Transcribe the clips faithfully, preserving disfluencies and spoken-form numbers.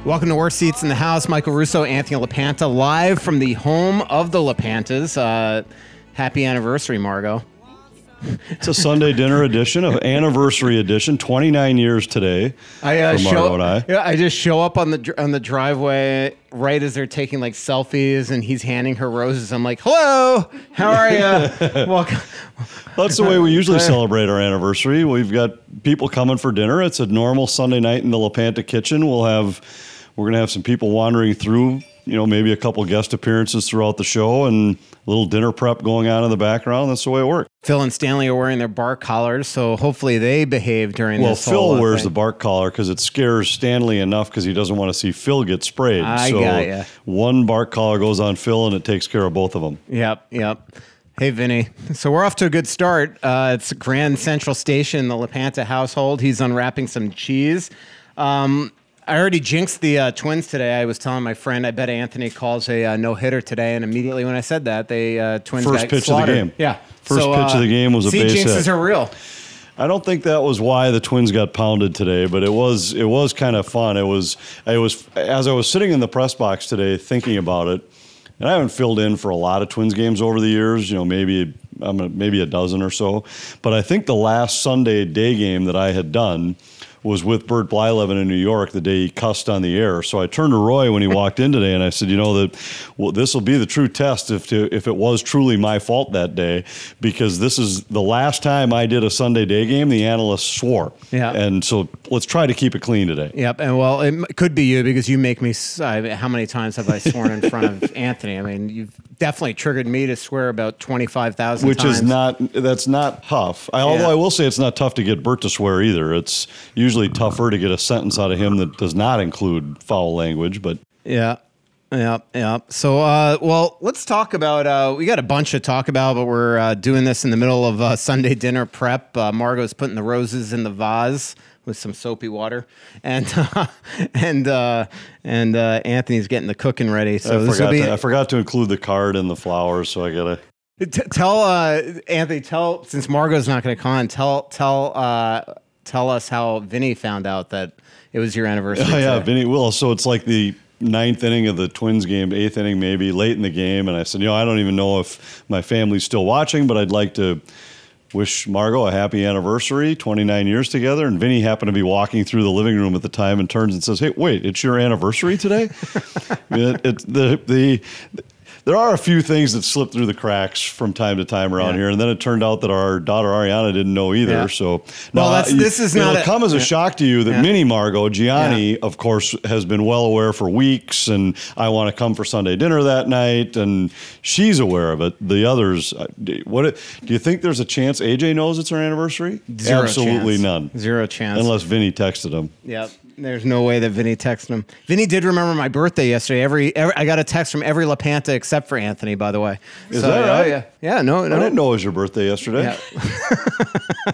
Welcome to Worst Seats in the House. Michael Russo, Anthony LaPanta, live from the home of the LaPantas. Uh, happy anniversary, Margot. It's a Sunday dinner edition, of anniversary edition, twenty-nine years today. I uh, for Margot show, and I. Yeah, I just show up on the on the driveway right as they're taking like selfies, and he's handing her roses. I'm like, "Hello, how are you?" Welcome. That's the way we usually celebrate our anniversary. We've got people coming for dinner. It's a normal Sunday night in the LaPanta kitchen. We'll have we're gonna have some people wandering through. You know, maybe a couple guest appearances throughout the show and a little dinner prep going on in the background. That's the way it works. Phil and Stanley are wearing their bark collars, so hopefully they behave during well, this Phil whole wears thing. the bark collar because it scares Stanley enough because he doesn't want to see Phil get sprayed. I so got ya. One bark collar goes on Phil and it takes care of both of them. Yep, yep. Hey, Vinny. So we're off to a good start. Uh, it's Grand Central Station in the LaPanta household. He's unwrapping some cheese. Um, I already jinxed the uh, Twins today. I was telling my friend, I bet Anthony calls a uh, no-hitter today, and immediately when I said that, they uh, Twins First got pitch slaughtered. of the game. Yeah. First so, pitch uh, of the game was a see, base jinxes hit. are real. I don't think that was why the Twins got pounded today, but it was it was kind of fun. It was it was as I was sitting in the press box today thinking about it, and I haven't filled in for a lot of Twins games over the years. You know, maybe I'm a, maybe a dozen or so, but I think the last Sunday day game that I had done was with Bert Blyleven in New York the day he cussed on the air. So I turned to Roy when he walked in today and I said, you know, that well, this will be the true test if to, if it was truly my fault that day, because this is the last time I did a Sunday day game, the analysts swore. Yeah. And so let's try to keep it clean today. Yep, and well, it m- could be you because you make me. s- I- how many times have I sworn in front of Anthony? I mean, you've definitely triggered me to swear about twenty-five thousand Which times. is not, that's not tough. I, although Yeah. I will say it's not tough to get Bert to swear either. It's usually tougher to get a sentence out of him that does not include foul language, but Yeah. Yeah, yeah. So, uh, well, let's talk about, uh, we got a bunch to talk about, but we're uh, doing this in the middle of uh, Sunday dinner prep. Uh, Margot's putting the roses in the vase with some soapy water, and uh, and uh, and uh, Anthony's getting the cooking ready. So I, this will forgot be. to, I forgot to include the card and the flowers, so I gotta. T- tell uh, Anthony, tell since Margot's not going to come on, tell tell uh, tell us how Vinny found out that it was your anniversary. Oh yeah, today. Vinny will. So it's like the ninth inning of the Twins game, eighth inning maybe, late in the game, and I said, you know, I don't even know if my family's still watching, but I'd like to wish Margot a happy anniversary, twenty-nine years together. And Vinny happened to be walking through the living room at the time and turns and says, hey, wait, it's your anniversary today? it, it, the, the, there are a few things that slip through the cracks from time to time around Yeah. here. And then it turned out that our daughter Ariana didn't know either. Yeah. So Well, now, that's- this is it'll not a- come as a yeah. shock to you that Yeah. Mini Margot, Gianni, of course, has been well aware for weeks. And I want to come for Sunday dinner that night. And she's aware of it. The others, uh, what do you think there's a chance A J knows it's her anniversary? Zero Absolutely chance. none. Zero chance. Unless Vinny texted him. Yep. There's no way that Vinny texted him. Vinny did remember my birthday yesterday. Every, every I got a text from every LaPanta except for Anthony, by the way. Is that right? Oh, yeah. Yeah. No. No. I didn't know it was your birthday yesterday. Yeah.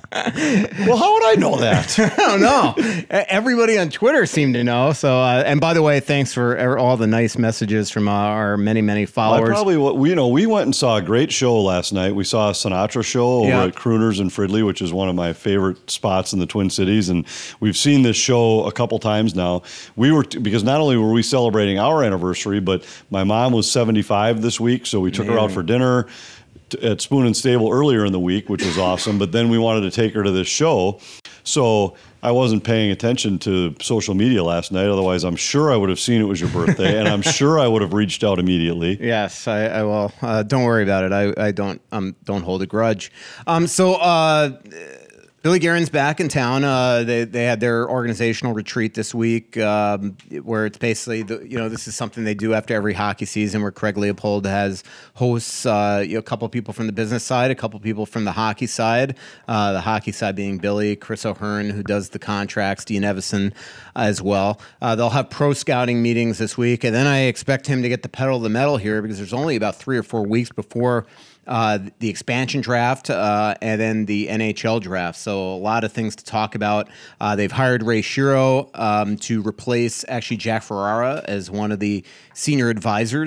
Well, how would I know that? I don't know. Everybody on Twitter seemed to know. So, uh, and by the way, thanks for er- all the nice messages from uh, our many, many I followers. probably, we, you know, we went and saw a great show last night. We saw a Sinatra show over Yeah. at Crooners in Fridley, which is one of my favorite spots in the Twin Cities. And we've seen this show a couple times now. We were, t- because not only were we celebrating our anniversary, but my mom was seventy-five this week. So we took her out for dinner t- at Spoon and Stable earlier in the week, which was awesome. But then we wanted to take her to this show. So I wasn't paying attention to social media last night. Otherwise, I'm sure I would have seen it was your birthday, and I'm sure I would have reached out immediately. Yes, I, I will. Uh, don't worry about it. I, I don't um don't hold a grudge. Um, so uh, Billy Guerin's back in town. Uh, they they had their organizational retreat this week, um, where it's basically the, you know this is something they do after every hockey season, where Craig Leopold has hosts uh, you know, a couple people from the business side, a couple people from the hockey side. Uh, the hockey side being Billy, Chris O'Hearn, who does the contracts, Dean Evison as well. Uh, they'll have pro scouting meetings this week, and then I expect him to get the pedal to the metal here because there's only about three or four weeks before uh, the expansion draft uh, and then the N H L draft. So a lot of things to talk about. Uh, they've hired Ray Shiro um, to replace actually Jack Ferrara as one of the senior advisors.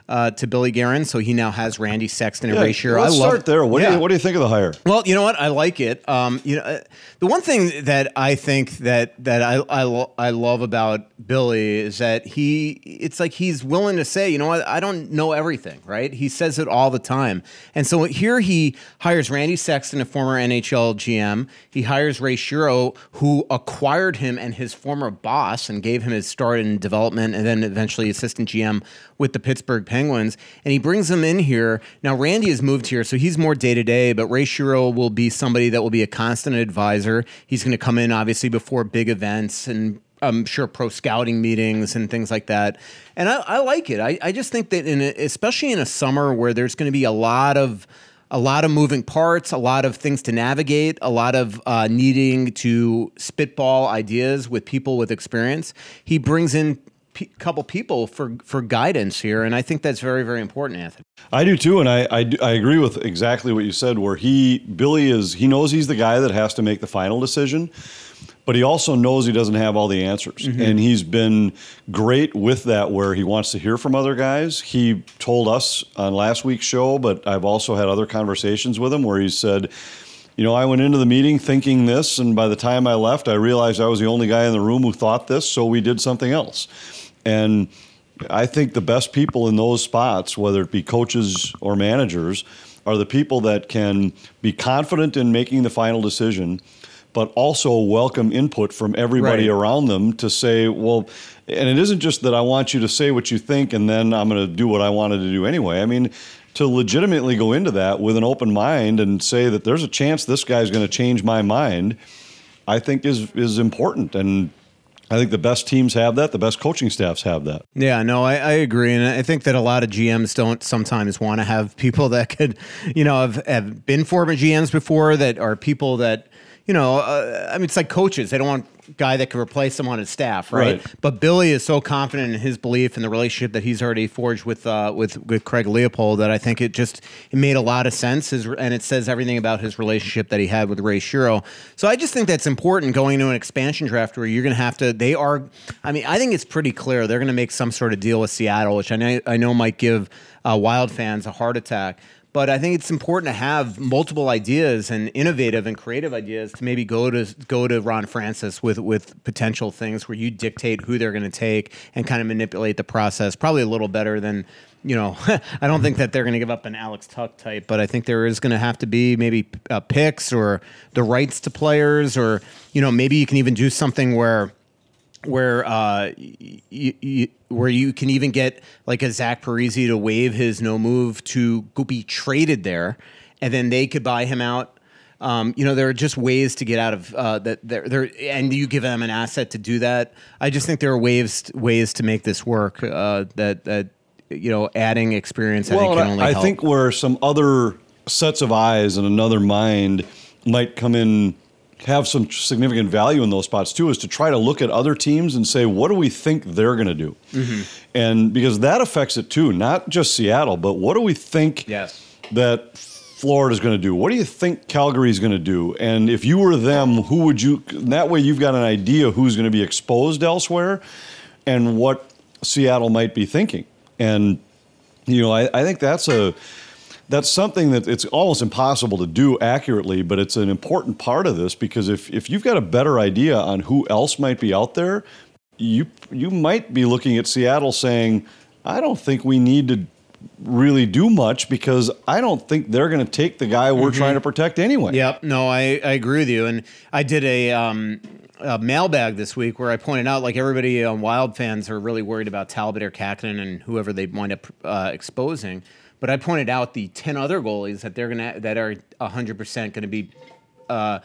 uh, to Billy Guerin, so he now has Randy Sexton and Yeah, Ray Shero. let's I love start there. What, yeah. do you, what do you think of the hire? Well, you know what? I like it. Um, you know, uh, the one thing that I think that that I I, lo- I love about Billy is that he it's like he's willing to say, you know what, I don't know everything, right? He says it all the time. And so here he hires Randy Sexton, a former N H L G M. He hires Ray Shero, who acquired him and his former boss and gave him his start in development and then eventually assistant G M with the Pittsburgh Penguins. And he brings him in here. Now, Randy has moved here, so he's more day-to-day, but Ray Shero will be somebody that will be a constant advisor. He's going to come in, obviously, before big events and I'm sure pro scouting meetings and things like that. And I, I like it. I, I just think that, in a, especially in a summer where there's going to be a lot of a lot of moving parts, a lot of things to navigate, a lot of uh, needing to spitball ideas with people with experience, he brings in a couple people for, for guidance here, and I think that's very, very important, Anthony. I do too, and I, I I agree with exactly what you said. Where he Billy is, he knows he's the guy that has to make the final decision, but he also knows he doesn't have all the answers, mm-hmm. and he's been great with that. Where he wants to hear from other guys. He told us on last week's show, but I've also had other conversations with him where he said, you know, I went into the meeting thinking this, and by the time I left, I realized I was the only guy in the room who thought this, so we did something else. And I think the best people in those spots, whether it be coaches or managers, are the people that can be confident in making the final decision, but also welcome input from everybody right. around them to say, well, and it isn't just that I want you to say what you think and then I'm going to do what I wanted to do anyway. I mean, to legitimately go into that with an open mind and say that there's a chance this guy's going to change my mind, I think is is important. And I think the best teams have that. The best coaching staffs have that. Yeah, no, I, I agree. And I think that a lot of G Ms don't sometimes want to have people that could, you know, have, have been former G Ms before, that are people that, you know, uh, I mean, it's like coaches. They don't want a guy that can replace them on his staff, right? right? But Billy is so confident in his belief and the relationship that he's already forged with uh, with with Craig Leopold that I think it just it made a lot of sense. His, and it says everything about his relationship that he had with Ray Shero. So I just think that's important going into an expansion draft where you're going to have to. They are. I mean, I think it's pretty clear they're going to make some sort of deal with Seattle, which I know I know might give uh, Wild fans a heart attack. But I think it's important to have multiple ideas and innovative and creative ideas to maybe go to go to Ron Francis with, with potential things where you dictate who they're going to take and kind of manipulate the process. Probably a little better than, you know, I don't think that they're going to give up an Alex Tuch type, but I think there is going to have to be maybe uh, picks or the rights to players, or, you know, maybe you can even do something where where uh, y- y- where you can even get like a Zach Parise to waive his no move to go be traded there, and then they could buy him out. Um, you know, there are just ways to get out of uh, that. There, there, and you give them an asset to do that. I just think there are ways ways to make this work. Uh, that that you know, adding experience, I well, think can only I help. think where some other sets of eyes and another mind might come in, have some significant value in those spots too, is to try to look at other teams and say, what do we think they're going to do? Mm-hmm. And because that affects it too, not just Seattle, but what do we think yes. that Florida's going to do? What do you think Calgary's going to do? And if you were them, who would you, that way you've got an idea who's going to be exposed elsewhere and what Seattle might be thinking. And, you know, I, I think that's a, That's something that it's almost impossible to do accurately, but it's an important part of this, because if, if you've got a better idea on who else might be out there, you you might be looking at Seattle saying, I don't think we need to really do much because I don't think they're going to take the guy we're mm-hmm. trying to protect anyway. Yep. No, I, I agree with you. And I did a, um, a mailbag this week where I pointed out, like, everybody on Wild fans are really worried about Talbot or Kähkönen and whoever they wind up uh, exposing. But I pointed out the ten other goalies that they're gonna that are one hundred percent going to be uh,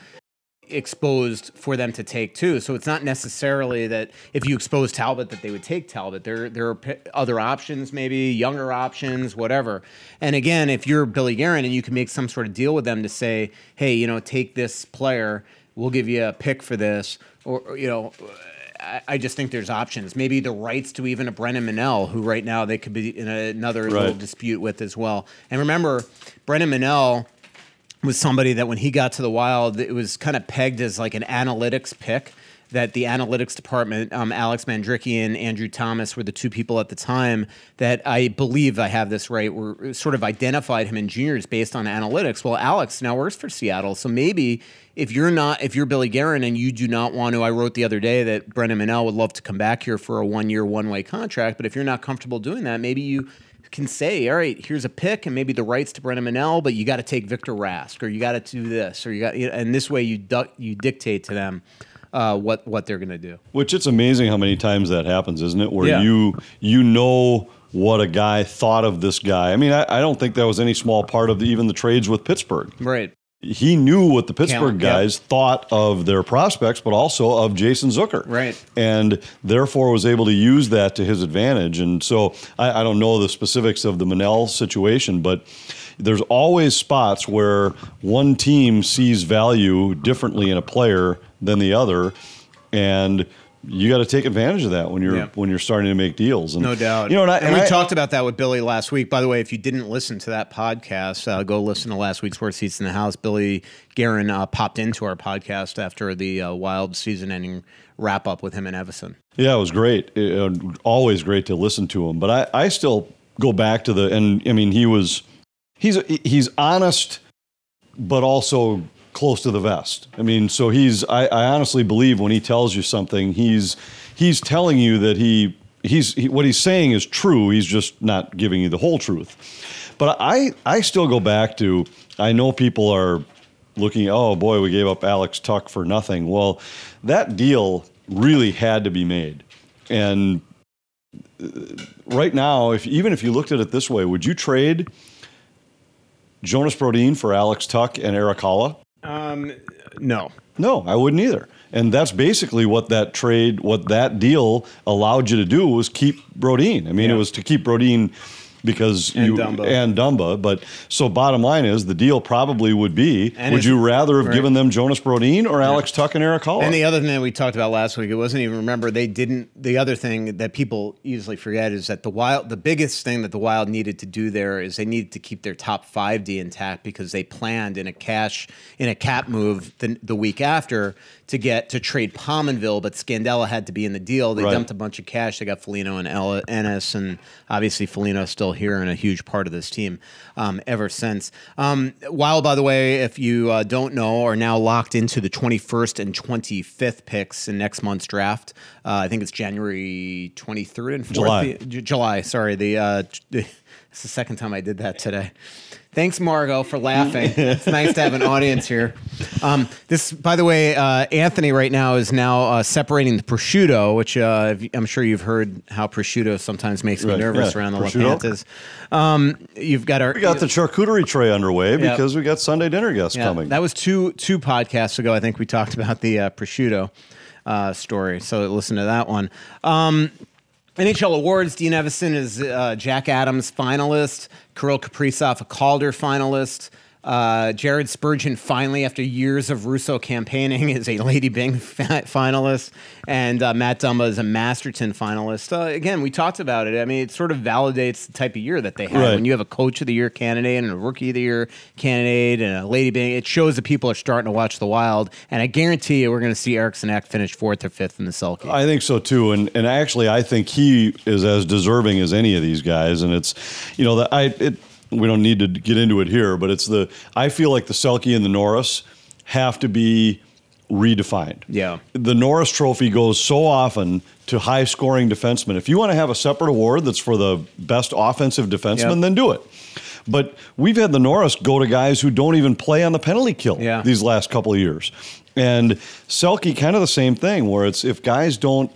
exposed for them to take too. So it's not necessarily that if you expose Talbot that they would take Talbot. There there are p- other options, maybe younger options, whatever. And again, if you're Billy Guerin and you can make some sort of deal with them to say, hey, you know, take this player, we'll give you a pick for this, or, or you know. I just think there's options. Maybe the rights to even a Brennan Manel, who right now they could be in a, another right. little dispute with as well. And remember, Brennan Manel was somebody that when he got to the Wild, it was kind of pegged as like an analytics pick. that the analytics department, um, Alex Mandryki and Andrew Thomas were the two people at the time that I believe I have this right, were sort of identified him in juniors based on analytics. Well, Alex now works for Seattle, so maybe if you're not, if you're Billy Guerin and you do not want to, I wrote the other day that Brennan Manel would love to come back here for a one-year, one-way contract, but if you're not comfortable doing that, maybe you can say, all right, here's a pick and maybe the rights to Brennan Manel, but you got to take Victor Rask, or you got to do this, or you got, and this way you du- you dictate to them uh, what what they're going to do. Which it's amazing how many times that happens, isn't it? Where Yeah. you you know what a guy thought of this guy. I mean, I, I don't think that was any small part of the, even the trades with Pittsburgh. Right. He knew what the Pittsburgh Count, yep. guys thought of their prospects, but also of Jason Zucker. Right. And therefore was able to use that to his advantage. And so I, I don't know the specifics of the Manel situation, but there's always spots where one team sees value differently in a player than the other. And you got to take advantage of that when you're Yeah. when you're starting to make deals. And, No doubt. You know, and, I, and, and we I, talked about that with Billy last week. By the way, if you didn't listen to that podcast, uh, go listen to last week's Worst Seats in the House. Billy Guerin uh, popped into our podcast after the uh, Wild season-ending wrap-up with him and Everson. Yeah, it was great. It, uh, always great to listen to him. But I, I still go back to the, and I mean, he was, he's he's honest, but also close to the vest. I mean, so he's, I, I honestly believe when he tells you something, he's he's telling you that he, he's he, what he's saying is true. He's just not giving you the whole truth. But I, I still go back to, I know people are looking, oh boy, we gave up Alex Tuch for nothing. Well, that deal really had to be made. And right now, if even if you looked at it this way, would you trade Jonas Brodin for Alex Tuch and Erik Haula? Um, no. No, I wouldn't either. And that's basically what that trade, what that deal allowed you to do was keep Brodin. I mean, Yeah. it was to keep Brodin because And you Dumba. and Dumba. But so bottom line is the deal probably would be, And would if- you rather have right. given them Jonas Brodin or Alex Tuch and Erik Haula? And the other thing that we talked about last week, it wasn't even, remember, they didn't, the other thing that people easily forget is that the Wild, the biggest thing that the Wild needed to do there is they needed to keep their top five D intact because they planned in a cash, in a cap move the, the week after to get, to trade Pominville, but Scandella had to be in the deal. They Right. dumped a bunch of cash. They got Foligno and Ella- Ennis, and obviously Foligno's still here and a huge part of this team um, ever since. Um, Wild, by the way, if you uh, don't know, are now locked into the twenty-first and twenty-fifth picks in next month's draft. Uh, I think it's January twenty-third and fourth. July. The- J- July, sorry. The, uh, the It's the second time I did that today. Thanks, Margot, for laughing. It's nice to have an audience here. Um, this, by the way, uh, Anthony right now is now uh, separating the prosciutto, which uh, I'm sure you've heard how prosciutto sometimes makes me Right, nervous yeah, around the prosciutto. Lepantas. Um, you've got our. we got the charcuterie tray underway Yeah. because we got Sunday dinner guests Yeah, coming. that was two two podcasts ago. I think we talked about the uh, prosciutto uh, story. So listen to that one. Um, N H L awards. Dean Evison is uh, Jack Adams finalist. Kirill Kaprizov a Calder finalist. Uh, Jared Spurgeon finally, after years of Russo campaigning, is a Lady Byng fi- finalist, and uh, Matt Dumba is a Masterton finalist. Uh, again, we talked about it. I mean, it sort of validates the type of year that they had. Right. When you have a Coach of the Year candidate and a Rookie of the Year candidate and a Lady Byng, it shows that people are starting to watch the Wild. And I guarantee you, we're going to see Eriksson Ek finish fourth or fifth in the Selke. I think so too, and and actually, I think he is as deserving as any of these guys. And it's, you know, that I it. We don't need to get into it here, but it's the. I feel like the Selke and the Norris have to be redefined. Yeah. The Norris Trophy goes so often to high-scoring defensemen. If you want to have a separate award that's for the best offensive defenseman, Yep. then do it. But we've had the Norris go to guys who don't even play on the penalty kill Yeah. these last couple of years. And Selke, kind of the same thing, where it's if guys don't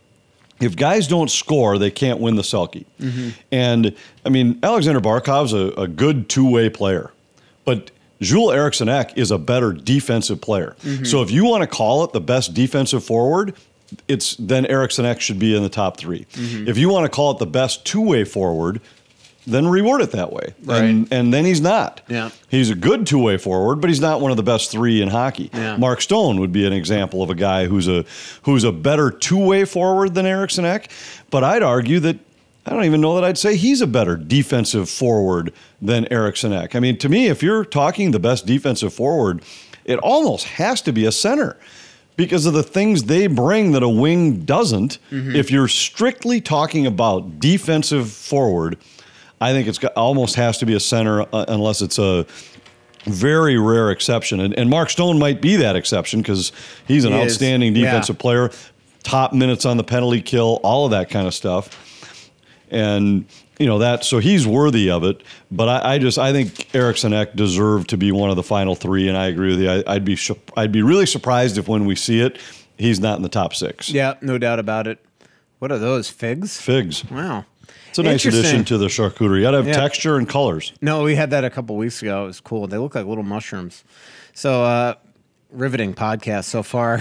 If guys don't score, they can't win the Selke. Mm-hmm. And, I mean, Alexander Barkov's a, a good two-way player. But Jules Eriksson Ek is a better defensive player. Mm-hmm. So if you want to call it the best defensive forward, it's then Eriksson Ek should be in the top three. Mm-hmm. If you want to call it the best two-way forward, then reward it that way. Right. And, and then he's not. Yeah. He's a good two-way forward, but he's not one of the best three in hockey. Yeah. Mark Stone would be an example of a guy who's a who's a better two-way forward than Eriksson Ek, but I'd argue that I don't even know that I'd say he's a better defensive forward than Eriksson Ek. I mean, to me, if you're talking the best defensive forward, it almost has to be a center. because of the things they bring that a wing doesn't. Mm-hmm. If you're strictly talking about defensive forward, I think it's got, almost has to be a center uh, unless it's a very rare exception. And, and Mark Stone might be that exception because he's an He outstanding is. defensive Yeah. player, top minutes on the penalty kill, all of that kind of stuff. And, you know, that, so he's worthy of it. But I, I just, I think Eriksson Ek deserved to be one of the final three. And I agree with you. I, I'd be, I'd be really surprised if when we see it, he's not in the top six. Yeah, no doubt about it. What are those, figs? Figs. Wow. It's a nice Interesting. addition to the charcuterie. You got to have Yeah. texture and colors. No, we had that a couple weeks ago. It was cool. They look like little mushrooms. So, uh, riveting podcast so far.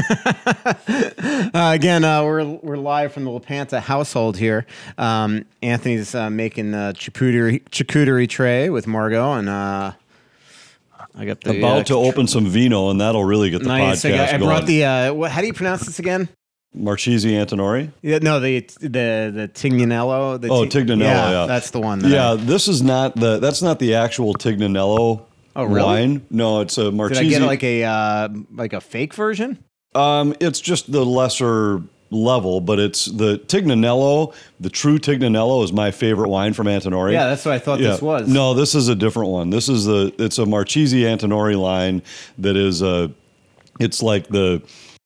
uh, again, uh, we're we're live from the LaPanta household here. Um, Anthony's uh, making a charcuterie, charcuterie tray with Margot, and uh, I got the About uh, to open some vino, and that'll really get the nice. I, podcast got, I going. brought the. Uh, what, how do you pronounce this again? Marchese Antinori? Yeah, no, the the the Tignanello. The Oh, Ti- Tignanello, yeah. that's the one. That Yeah, I- this is not the, that's not the actual Tignanello Oh, really? wine. No, it's a did Marchese. I get like a uh, like a fake version? Um, it's just the lesser level, but it's the Tignanello, the true Tignanello is my favorite wine from Antinori. Yeah, that's what I thought Yeah. this was. No, this is a different one. This is the, it's a Marchese Antinori line that is a, it's like the,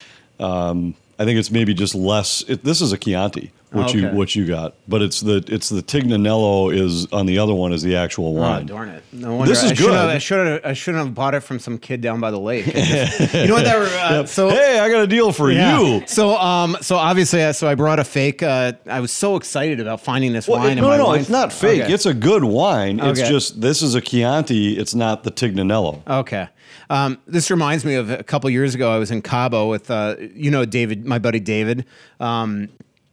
um, I think it's maybe just less. It, this is a Chianti, what you Okay. what you got, but it's the it's the Tignanello is on the other one is the actual Oh, wine. darn it! No wonder. This is I should have- good. I should have. I shouldn't have bought it from some kid down by the lake. Just- you know what? That were, uh, so Hey, I got a deal for yeah. you. So um, so obviously, uh, so I brought a fake. Uh, I was so excited about finding this Well, wine. it- in no, my no, wine. it's not fake. Okay. It's a good wine. It's Okay. just this is a Chianti. It's not the Tignanello. Okay. Um, this reminds me of a couple years ago. I was in Cabo with, uh, you know, David, my buddy David, um,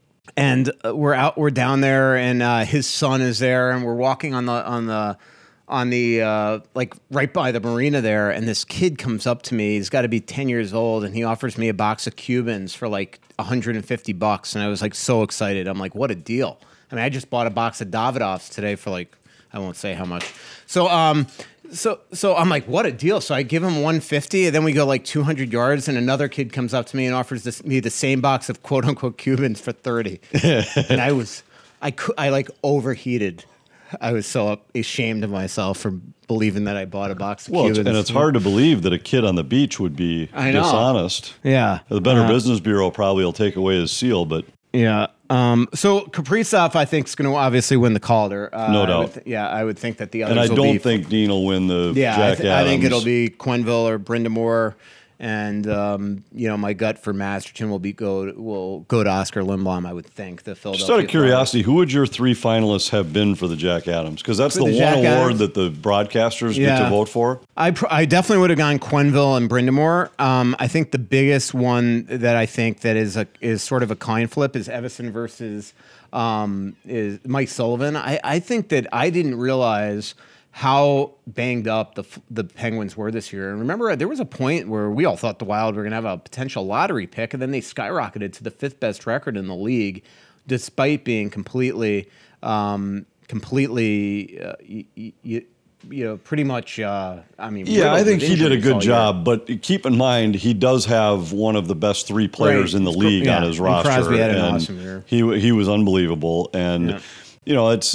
and uh, we're out, we're down there, and uh, his son is there, and we're walking on the on the on the uh, like right by the marina there, and this kid comes up to me. He's got to be ten years old, and he offers me a box of Cubans for like one hundred fifty bucks, and I was like so excited. I'm like, what a deal! I mean, I just bought a box of Davidoffs today for like, I won't say how much. So, um, so, so I'm like, what a deal! So I give him one fifty, and then we go like two hundred yards, and another kid comes up to me and offers this, me the same box of quote unquote Cubans for thirty, and I was, I cou- I like overheated. I was so up, ashamed of myself for believing that I bought a box of Well, it's, Cubans. and it's hard to believe that a kid on the beach would be I know. dishonest. Yeah, The Better Uh, Business Bureau probably will take away his seal, but Yeah. Um, so Kaprizov, I think, is going to obviously win the Calder. Uh, No I doubt. would th- yeah, I would think that the others and I will don't be, think Dean will win the Yeah, I, Jack th- Adams. I think it'll be Quenneville or Brindamore, and um, you know, my gut for Masterton will be go will go to Oscar Lindblom. I would think the Philadelphia. Just out of curiosity, who would your three finalists have been for the Jack Adams? Because that's For the, the one Jack award Adams? that the broadcasters get Yeah. to vote for. I pr- I definitely would have gone Quenneville and Brindamore. Um, I think the biggest one that I think that is a is sort of a coin flip is Evison versus um, is Mike Sullivan. I, I think that I didn't realize how banged up the F- the Penguins were this year. And remember, there was a point where we all thought the Wild were going to have a potential lottery pick, and then they skyrocketed to the fifth best record in the league, despite being completely, um, completely, uh, y- y- y- you know, pretty much. Uh, I mean, Yeah, I riddled think with he did a injuries good all year. job, but keep in mind he does have one of the best three players Right. in the Cr- league yeah, on his and roster. Crosby had an and awesome year. He he was unbelievable, and Yeah. you know it's.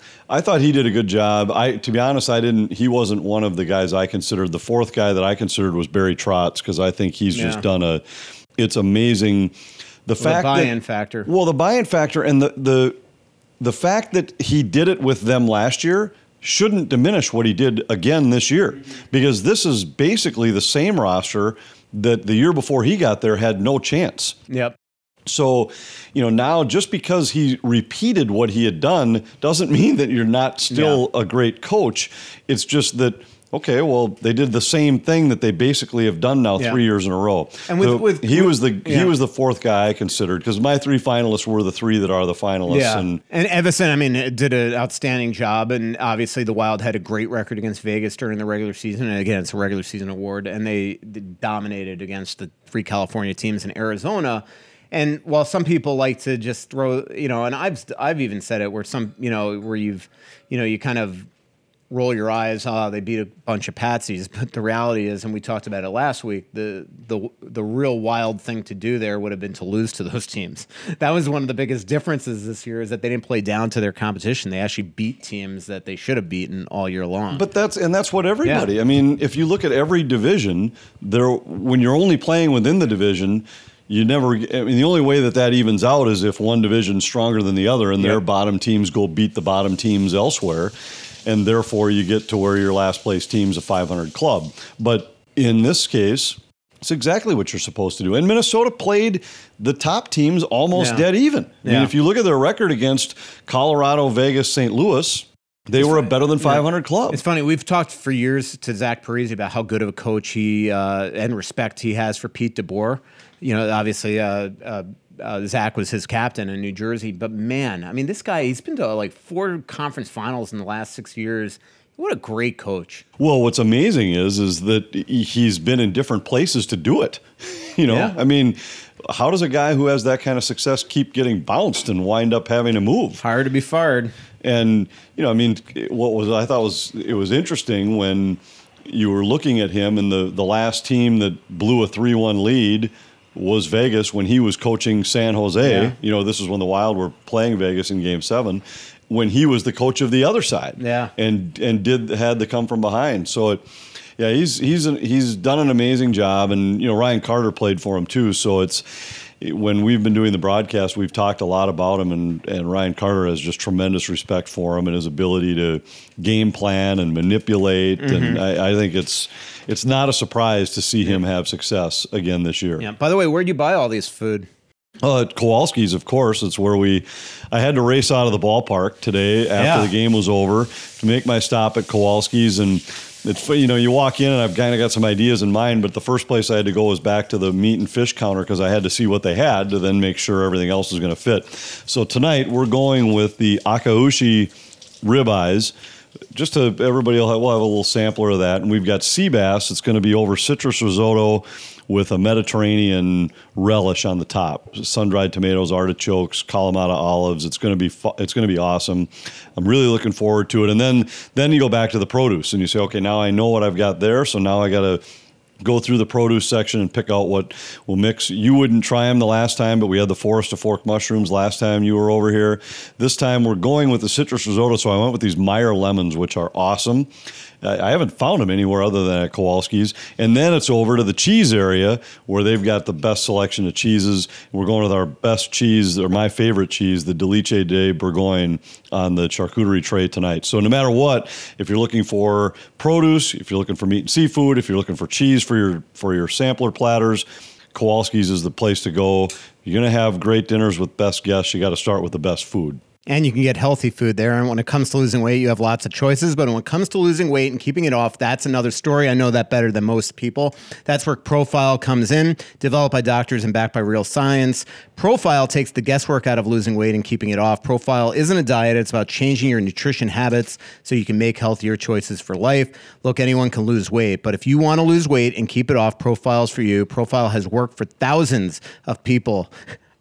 I thought he did a good job. I, to be honest, I didn't. He wasn't one of the guys I considered. The fourth guy that I considered was Barry Trotz because I think he's Yeah. just done a. It's amazing, the The fact buy-in that factor. well, the buy-in factor and the the the fact that he did it with them last year shouldn't diminish what he did again this year, because this is basically the same roster that the year before he got there had no chance. Yep. So, you know, now just because he repeated what he had done doesn't mean that you're not still a great coach. It's just that, okay, well, they did the same thing that they basically have done now Yeah. three years in a row. And with- So with- he with- was the yeah. he was the fourth guy I considered, because my three finalists were the three that are the finalists. Yeah, And and, Evison, I mean, did an outstanding job, and obviously the Wild had a great record against Vegas during the regular season. And again, it's a regular season award, and they dominated against the three California teams in Arizona. And while some people like to just throw, you know, and I've I've even said it where some, you know, where you've, you know, you kind of roll your eyes, oh, they beat a bunch of patsies. But the reality is, and we talked about it last week, the the the real wild thing to do there would have been to lose to those teams. That was one of the biggest differences this year, is that they didn't play down to their competition. They actually beat teams that they should have beaten all year long. But that's and that's what everybody. Yeah. I mean, if you look at every division, there when you're only playing within the division, you never. I mean, the only way that that evens out is if one division's stronger than the other, and yep. their bottom teams go beat the bottom teams elsewhere. And therefore, you get to where your last place team's a five hundred club. But in this case, it's exactly what you're supposed to do. And Minnesota played the top teams almost yeah. dead even. I yeah. mean, if you look at their record against Colorado, Vegas, Saint Louis, they it's were funny. a better than five hundred yeah. club. It's funny. We've talked for years to Zach Parise about how good of a coach he uh, and respect he has for Pete DeBoer. You know, obviously, uh, uh, Uh, Zach was his captain in New Jersey, but man, I mean, this guy, he's been to like four conference finals in the last six years. What a great coach. Well, what's amazing is, is that he's been in different places to do it. You know, yeah. I mean, how does a guy who has that kind of success keep getting bounced and wind up having to move? Hard to be fired. And, you know, I mean, what was, I thought was, it was interesting when you were looking at him, and the, the last team that blew a three one lead was Vegas when he was coaching San Jose. Yeah. You know, this is when the Wild were playing Vegas in Game Seven, when he was the coach of the other side. Yeah, and and did had to come from behind. So it, yeah, he's he's he's done an amazing job, and you know Ryan Carter played for him too. So it's when we've been doing the broadcast, we've talked a lot about him, and and Ryan Carter has just tremendous respect for him and his ability to game plan and manipulate. Mm-hmm. And I, I think it's. It's not a surprise to see him have success again this year. Yeah. By the way, where'd you buy all these food? Uh, at Kowalski's, of course. It's where we. I had to race out of the ballpark today after yeah. the game was over to make my stop at Kowalski's, and it's you know you walk in and I've kind of got some ideas in mind, but the first place I had to go was back to the meat and fish counter because I had to see what they had to then make sure everything else was going to fit. So tonight we're going with the Akaushi ribeyes. Just to everybody will have, we'll have a little sampler of that, and we've got sea bass. It's going to be over citrus risotto with a Mediterranean relish on the top, sun-dried tomatoes, artichokes, Kalamata olives. It's going to be fu- it's going to be awesome. I'm really looking forward to it. And then then you go back to the produce and you say, okay, now I know what I've got there, so now I got to go through the produce section and pick out what we'll mix. You wouldn't try them the last time, but we had the Forest to Fork mushrooms last time you were over here. This time we're going with the citrus risotto, so I went with these Meyer lemons, which are awesome. I haven't found them anywhere other than at Kowalski's. And then it's over to the cheese area where they've got the best selection of cheeses. We're going with our best cheese, or my favorite cheese, the Delice de Bourgogne, on the charcuterie tray tonight. So no matter what, if you're looking for produce, if you're looking for meat and seafood, if you're looking for cheese for your for your sampler platters, Kowalski's is the place to go. If you're going to have great dinners with best guests, you got to start with the best food. And you can get healthy food there. And when it comes to losing weight, you have lots of choices. But when it comes to losing weight and keeping it off, that's another story. I know that better than most people. That's where Profile comes in, developed by doctors and backed by real science. Profile takes the guesswork out of losing weight and keeping it off. Profile isn't a diet. It's about changing your nutrition habits so you can make healthier choices for life. Look, anyone can lose weight, but if you want to lose weight and keep it off, Profile's for you. Profile has worked for thousands of people.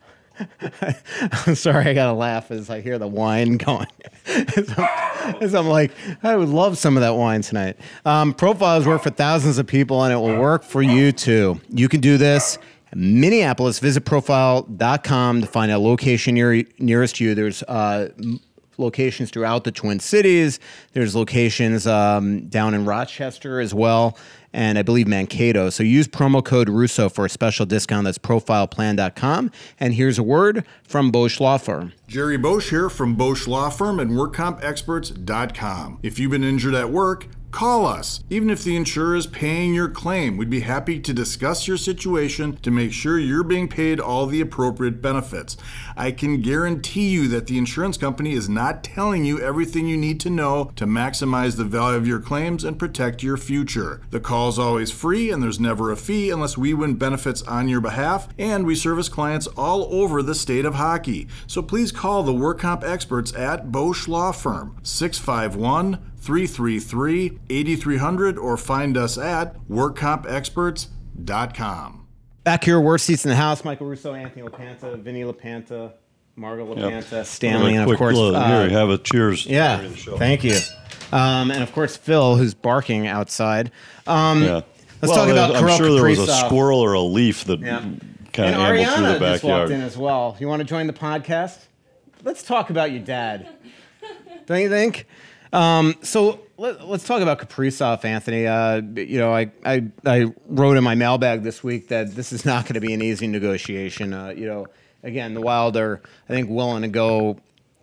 I'm sorry, I gotta laugh as I hear the wine going. as, I'm, as I'm like, I would love some of that wine tonight. Um, Profiles work for thousands of people, and it will work for you too. You can do this. Minneapolis, visit profile dot com to find a location near, nearest you. There's uh, locations throughout the Twin Cities. There's locations um, down in Rochester as well, and I believe Mankato. So use promo code Russo for a special discount. That's profile plan dot com. And here's a word from Bosch Law Firm. Jerry Bosch here from Bosch Law Firm and work comp experts dot com. If you've been injured at work, call us. Even if the insurer is paying your claim, we'd be happy to discuss your situation to make sure you're being paid all the appropriate benefits. I can guarantee you that the insurance company is not telling you everything you need to know to maximize the value of your claims and protect your future. The call is always free and there's never a fee unless we win benefits on your behalf, and we service clients all over the state of hockey. So please call the work comp experts at Bosch Law Firm, six five one, three three three, eight three zero zero, or find us at work comp experts dot com. Back here, worst seats in the house. Michael Russo, Anthony LaPanta, Vinny LaPanta. Margo LaPanta, Yep. Stanley, and of Quick course, look. uh, here, have a cheers. yeah, during the show. thank you. Um, and of course, Phil, who's barking outside. Um, Yeah. Let's well, talk about I'm Kirill sure there was a Kaprizov. squirrel or a leaf that Yeah. kind And of ambled through the Ariana just walked in backyard. as well. You want to join the podcast? Let's talk about your dad. Don't you think? Um, so let, let's talk about Kaprizov, Anthony. Uh, you know, I, I I wrote in my mailbag this week that this is not going to be an easy negotiation. Uh, you know, again, the Wild are, I think, willing to go.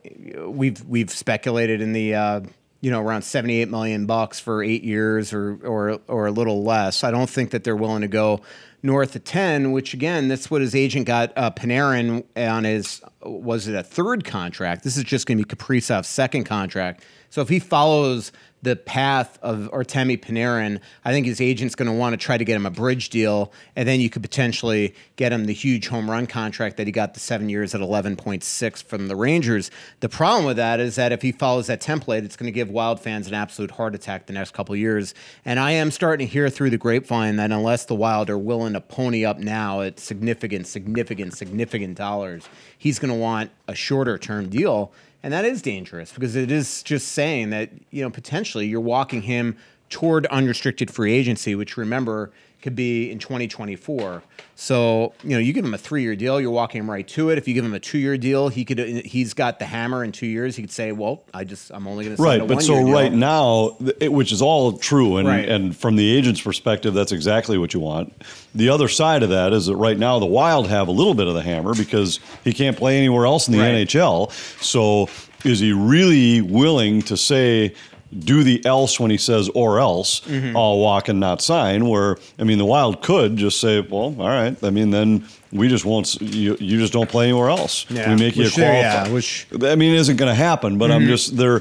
We've we've speculated in the uh, you know around seventy-eight million bucks for eight years or or or a little less. I don't think that they're willing to go north of ten, which again, that's what his agent got uh, Panarin on his, was it a third contract? This is just going to be Kaprizov's second contract. So if he follows the path of Artemi Panarin, I think his agent's going to want to try to get him a bridge deal, and then you could potentially get him the huge home run contract that he got the seven years at eleven point six from the Rangers. The problem with that is that if he follows that template, it's going to give Wild fans an absolute heart attack the next couple of years. And I am starting to hear through the grapevine that unless the Wild are willing to pony up now at significant, significant, significant dollars, he's going to want a shorter term deal. And that is dangerous because it is just saying that, you know, potentially you're walking him toward unrestricted free agency, which, remember, could be in twenty twenty-four. So, you know, you give him a three-year deal, you're walking him right to it. If you give him a two-year deal, he could he's got the hammer in two years. He could say, well, I just I'm only going to sign Right, a but so one-year deal. right now, it, which is all true, and, Right. and from the agent's perspective, that's exactly what you want. The other side of that is that right now the Wild have a little bit of the hammer because he can't play anywhere else in the Right. N H L. So is he really willing to say, do the else when he says or else, Mm-hmm. I'll walk and not sign, where, I mean, the Wild could just say, well, all right, I mean, then we just won't, s- you, you just don't play anywhere else. Yeah. We make you a Which there- qualified. yeah, which- I mean, it isn't going to happen, but I'm just, there.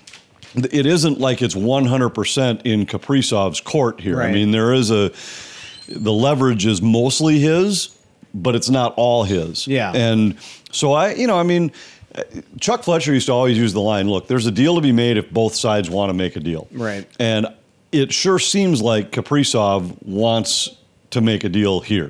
It isn't like it's one hundred percent in Kaprizov's court here. I Right. mean, there is a, the leverage is mostly his, but it's not all his. Yeah. And so I, you know, I mean, Chuck Fletcher used to always use the line, look, there's a deal to be made if both sides want to make a deal. Right. And it sure seems like Kaprizov wants to make a deal here.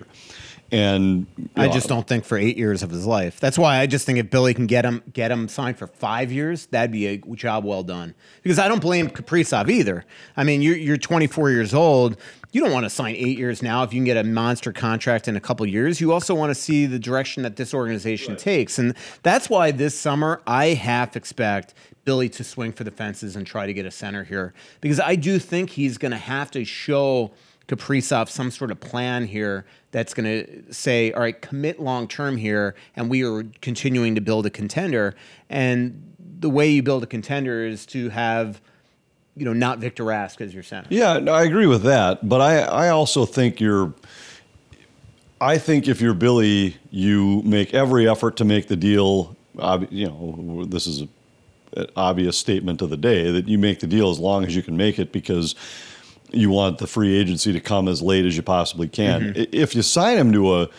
And you I know, just don't think for eight years of his life. That's why I just think if Billy can get him get him signed for five years, that'd be a job well done. Because I don't blame Kaprizov either. I mean, you're you're twenty-four years old. You don't want to sign eight years now if you can get a monster contract in a couple years. You also want to see the direction that this organization Right. takes, and that's why this summer I half expect Billy to swing for the fences and try to get a center here, because I do think he's going to have to show Kaprizov some sort of plan here that's going to say, all right, commit long term here, and we are continuing to build a contender. And the way you build a contender is to have, you know, not Victor Rask as your center. Yeah, no, I agree with that, but I, I also think you're. I think if you're Billy, you make every effort to make the deal. ob- You know, this is a, an obvious statement of the day that you make the deal as long as you can make it because you want the free agency to come as late as you possibly can. I- If you sign him to a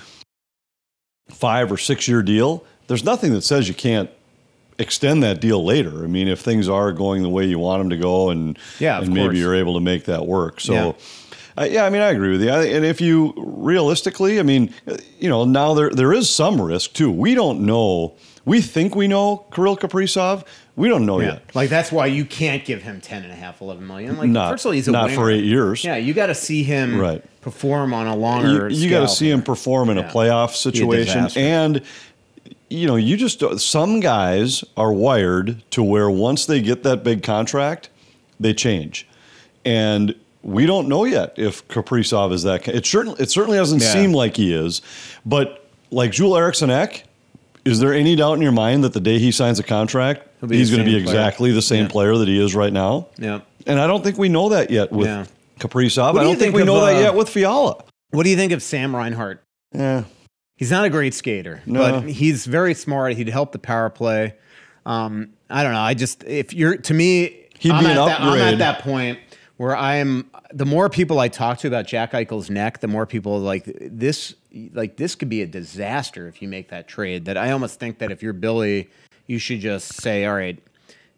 five or six year deal, there's nothing that says you can't extend that deal later. I mean, if things are going the way you want them to go, and Yeah, of and maybe course. you're able to make that work. So, Yeah. uh, yeah, I mean, I agree with you. I, and if you realistically, I mean, uh, you know, now there there is some risk too. We don't know. We think we know Kirill Kaprizov. We don't know Yeah. yet. Like, that's why you can't give him ten and a half, eleven million. Like, Not- first of all, he's a not winger. for eight years. Yeah, you got to see him Right. perform on a longer You, you got to scale. see him perform in Yeah. a playoff situation, disaster. and you know, you just some guys are wired to where once they get that big contract, they change, and we don't know yet if Kaprizov is that. It certainly it certainly doesn't Yeah. seem like he is, but like Joel Eriksson Ek, is there any doubt in your mind that the day he signs a contract, He'll be he's the going to be same player. exactly the same Yeah. player that he is right now? Yeah. And I don't think we know that yet with Yeah. Kaprizov. What do I you don't think, think we of, know that uh, yet with Fiala. What do you think of Sam Reinhart? Yeah. He's not a great skater, No. but he's very smart. He'd help the power play. Um, I don't know. I just, if you're, to me, He'd I'm, be at an that, I'm upgrade. at that point where I am, the more people I talk to about Jack Eichel's neck, the more people like this, like this could be a disaster if you make that trade. That I almost think that if you're Billy, you should just say, all right,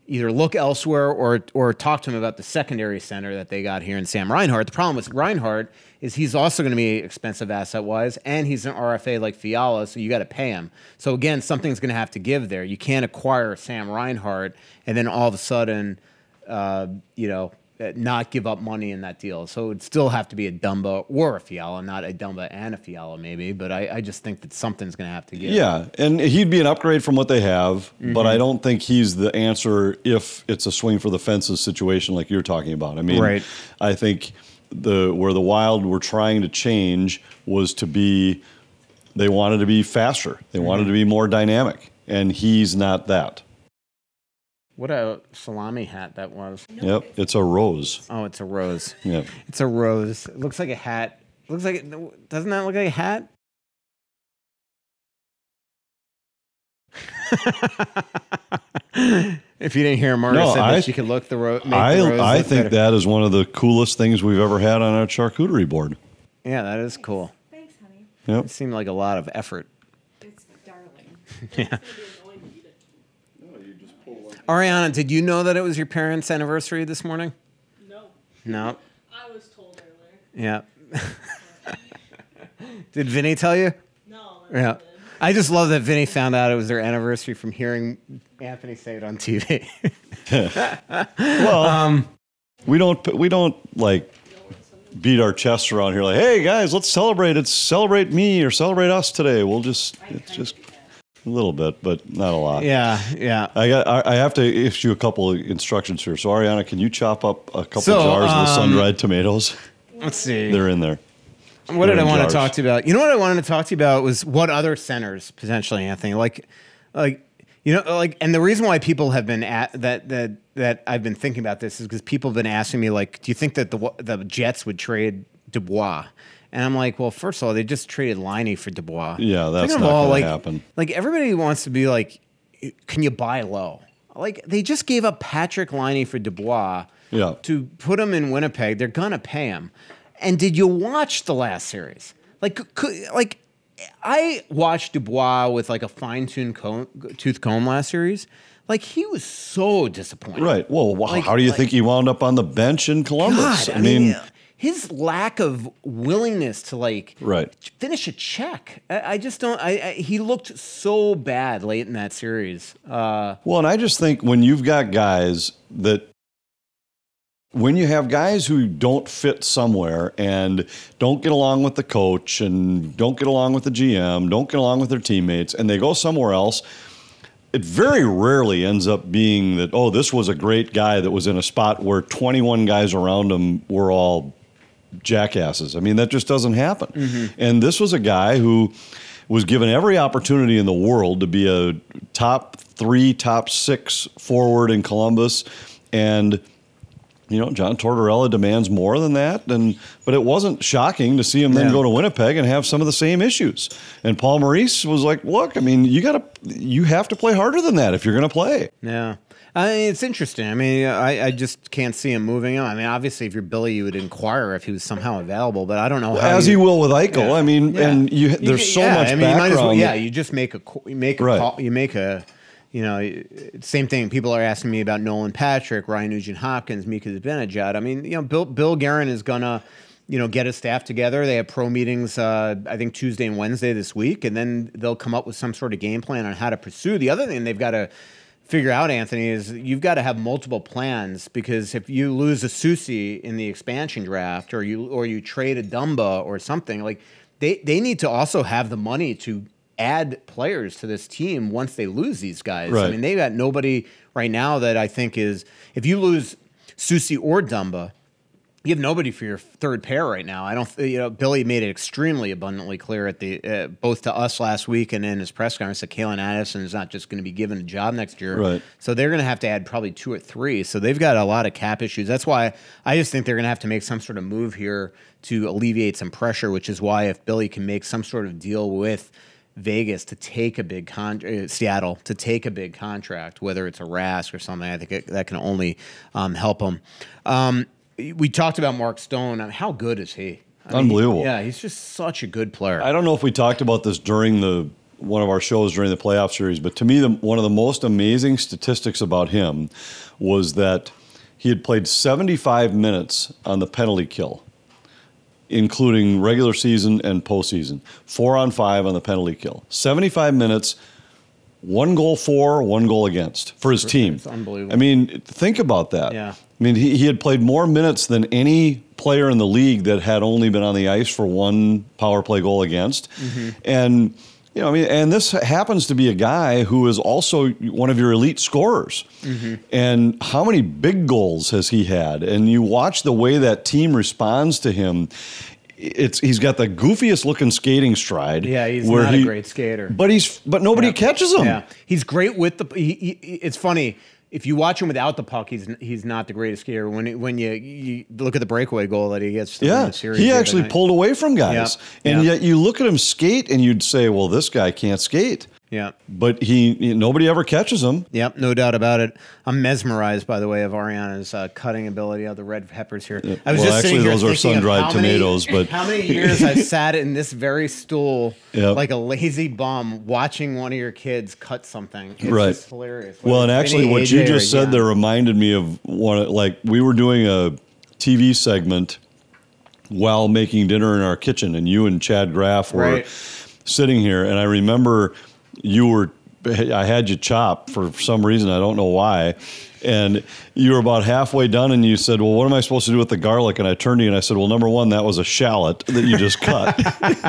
either look elsewhere or or talk to him about the secondary center that they got here in Sam Reinhart. The problem with Reinhart is he's also going to be expensive asset-wise, and he's an R F A like Fiala, so you got to pay him. So again, something's going to have to give there. You can't acquire Sam Reinhart and then all of a sudden, uh, you know, not give up money in that deal. So it would still have to be a Dumba or a Fiala, not a Dumba and a Fiala maybe. But I, I just think that something's going to have to give. Yeah, and he'd be an upgrade from what they have, mm-hmm. but I don't think he's the answer if it's a swing for the fences situation like you're talking about. I mean, right. I think the where the Wild were trying to change was to be, they wanted to be faster. They mm-hmm. wanted to be more dynamic, and he's not that. What a salami hat that was. Yep, it's a rose. Oh, it's a rose. Yep. It's a rose. It looks like a hat. It looks like it, doesn't that look like a hat? If you didn't hear Marta no, said I, that she could look the, ro- make I, the rose I look think better. that is one of the coolest things we've ever had on our charcuterie board. Yeah, that is cool. Thanks, honey. Yep. It seemed like a lot of effort. It's darling. Yeah. Ariana, did you know that it was your parents' anniversary this morning? No. No. I was told earlier. Yeah. Did Vinny tell you? No. Yeah. Did. I just love that Vinny found out it was their anniversary from hearing Anthony say it on T V. Well, um, we don't we don't like beat our chests around here like, hey guys, let's celebrate. It's celebrate me or celebrate us today. We'll just it's just a little bit, but not a lot. Yeah, yeah. I got. I, I have to issue a couple of instructions here. So Ariana, can you chop up a couple So, jars of the um, sun-dried tomatoes? Let's see. They're in there. What They're did I in want jars. to talk to you about? You know what I wanted to talk to you about was what other centers potentially, Anthony. Like, like you know, like, and the reason why people have been at that that that I've been thinking about this is because people have been asking me like, do you think that the the Jets would trade Dubois? And I'm like, well, first of all, they just traded Liney for Dubois. Yeah, that's Second not of all, going like, to happen. Like everybody wants to be like, can you buy low? Like they just gave up Patrick Liney for Dubois. Yeah. To put him in Winnipeg, they're gonna pay him. And did you watch the last series? Like, could, like I watched Dubois with like a fine-tuned comb, tooth comb last series. Like he was so disappointed. Right. Well, wow, Like- how do you like- think he wound up on the bench in Columbus? God, I mean, his lack of willingness to like Right. finish a check. I, I just don't. I, I he looked so bad late in that series. Uh, well, and I just think when you've got guys that, when you have guys who don't fit somewhere and don't get along with the coach and don't get along with the G M, don't get along with their teammates, and they go somewhere else, it very rarely ends up being that, oh, this was a great guy that was in a spot where twenty-one guys around him were all jackasses. I mean, that just doesn't happen. Mm-hmm. And this was a guy who was given every opportunity in the world to be a top three, top six forward in Columbus. And, you know, John Tortorella demands more than that. And but it wasn't shocking to see him then Yeah. go to Winnipeg and have some of the same issues. And Paul Maurice was like, look, I mean, you got to, you have to play harder than that if you're going to play. yeah. I mean, it's interesting. I mean, I, I just can't see him moving on. I mean, obviously, if you're Billy, you would inquire if he was somehow available, but I don't know how. As you, he will with Eichel. Yeah. I mean, Yeah. and you, You there's can- so yeah, much I mean, you might background. as well, yeah, that- you just make a you make a Right. call, you make a you know same thing. People are asking me about Nolan Patrick, Ryan Nugent Hopkins, Mika Zibanejad. I mean, you know, Bill Bill Guerin is gonna you know get his staff together. They have pro meetings, uh, I think Tuesday and Wednesday this week, and then they'll come up with some sort of game plan on how to pursue. The other thing they've got to figure out, Anthony, is you've got to have multiple plans, because if you lose a Susie in the expansion draft, or you or you trade a Dumba or something, like they, they need to also have the money to add players to this team once they lose these guys. Right. I mean, they've got nobody right now that I think is, if you lose Susie or Dumba, you have nobody for your third pair right now. I don't, you know, Billy made it extremely abundantly clear at the uh, both to us last week and in his press conference that Kalen Addison is not just going to be given a job next year. Right. So they're going to have to add probably two or three. So they've got a lot of cap issues. That's why I just think they're going to have to make some sort of move here to alleviate some pressure, which is why if Billy can make some sort of deal with Vegas to take a big con- uh, Seattle to take a big contract, whether it's a Rask or something, I think it, that can only um, help them. Um, we talked about Mark Stone. I mean, how good is he? I mean, Unbelievable. yeah, he's just such a good player. I don't know if we talked about this during the one of our shows during the playoff series, but to me, the, one of the most amazing statistics about him was that he had played seventy-five minutes on the penalty kill, including regular season and postseason. Four on five on the penalty kill. seventy-five minutes, one goal for, one goal against for his team. It's unbelievable. I mean, think about that. Yeah. I mean, he, he had played more minutes than any player in the league that had only been on the ice for one power play goal against. Mm-hmm. And, you know, I mean, and this happens to be a guy who is also one of your elite scorers. Mm-hmm. And how many big goals has he had? And you watch the way that team responds to him. It's he's got the goofiest looking skating stride. Yeah, he's where not he, a great skater. But he's but nobody yeah. catches him. Yeah, he's great with the. He, he, it's funny. If you watch him without the puck, he's he's not the greatest skater. When when you, you look at the breakaway goal that he gets, to yeah, win the series he the actually night. pulled away from guys, yeah. and yeah. yet you look at him skate, and you'd say, "Well, this guy can't skate." Yeah, but he, he nobody ever catches him. Yep, no doubt about it. I'm mesmerized, by the way, of Ariana's uh, cutting ability of the red peppers here. I was well, just actually, sitting here those are thinking of sun-dried how many- tomatoes. But how many years I've sat in this very stool Yep. like a lazy bum watching one of your kids cut something. It's Right. just hilarious. Well, and Whether it's actually, Vinny, what A J, you or just said Jan. there reminded me of one. of- Like we were doing a T V segment while making dinner in our kitchen, and you and Chad Graff were Right. sitting here, and I remember you were. I had you chopped for some reason. I don't know why. And you were about halfway done, and you said, "Well, what am I supposed to do with the garlic?" And I turned to you and I said, "Well, number one, that was a shallot that you just cut."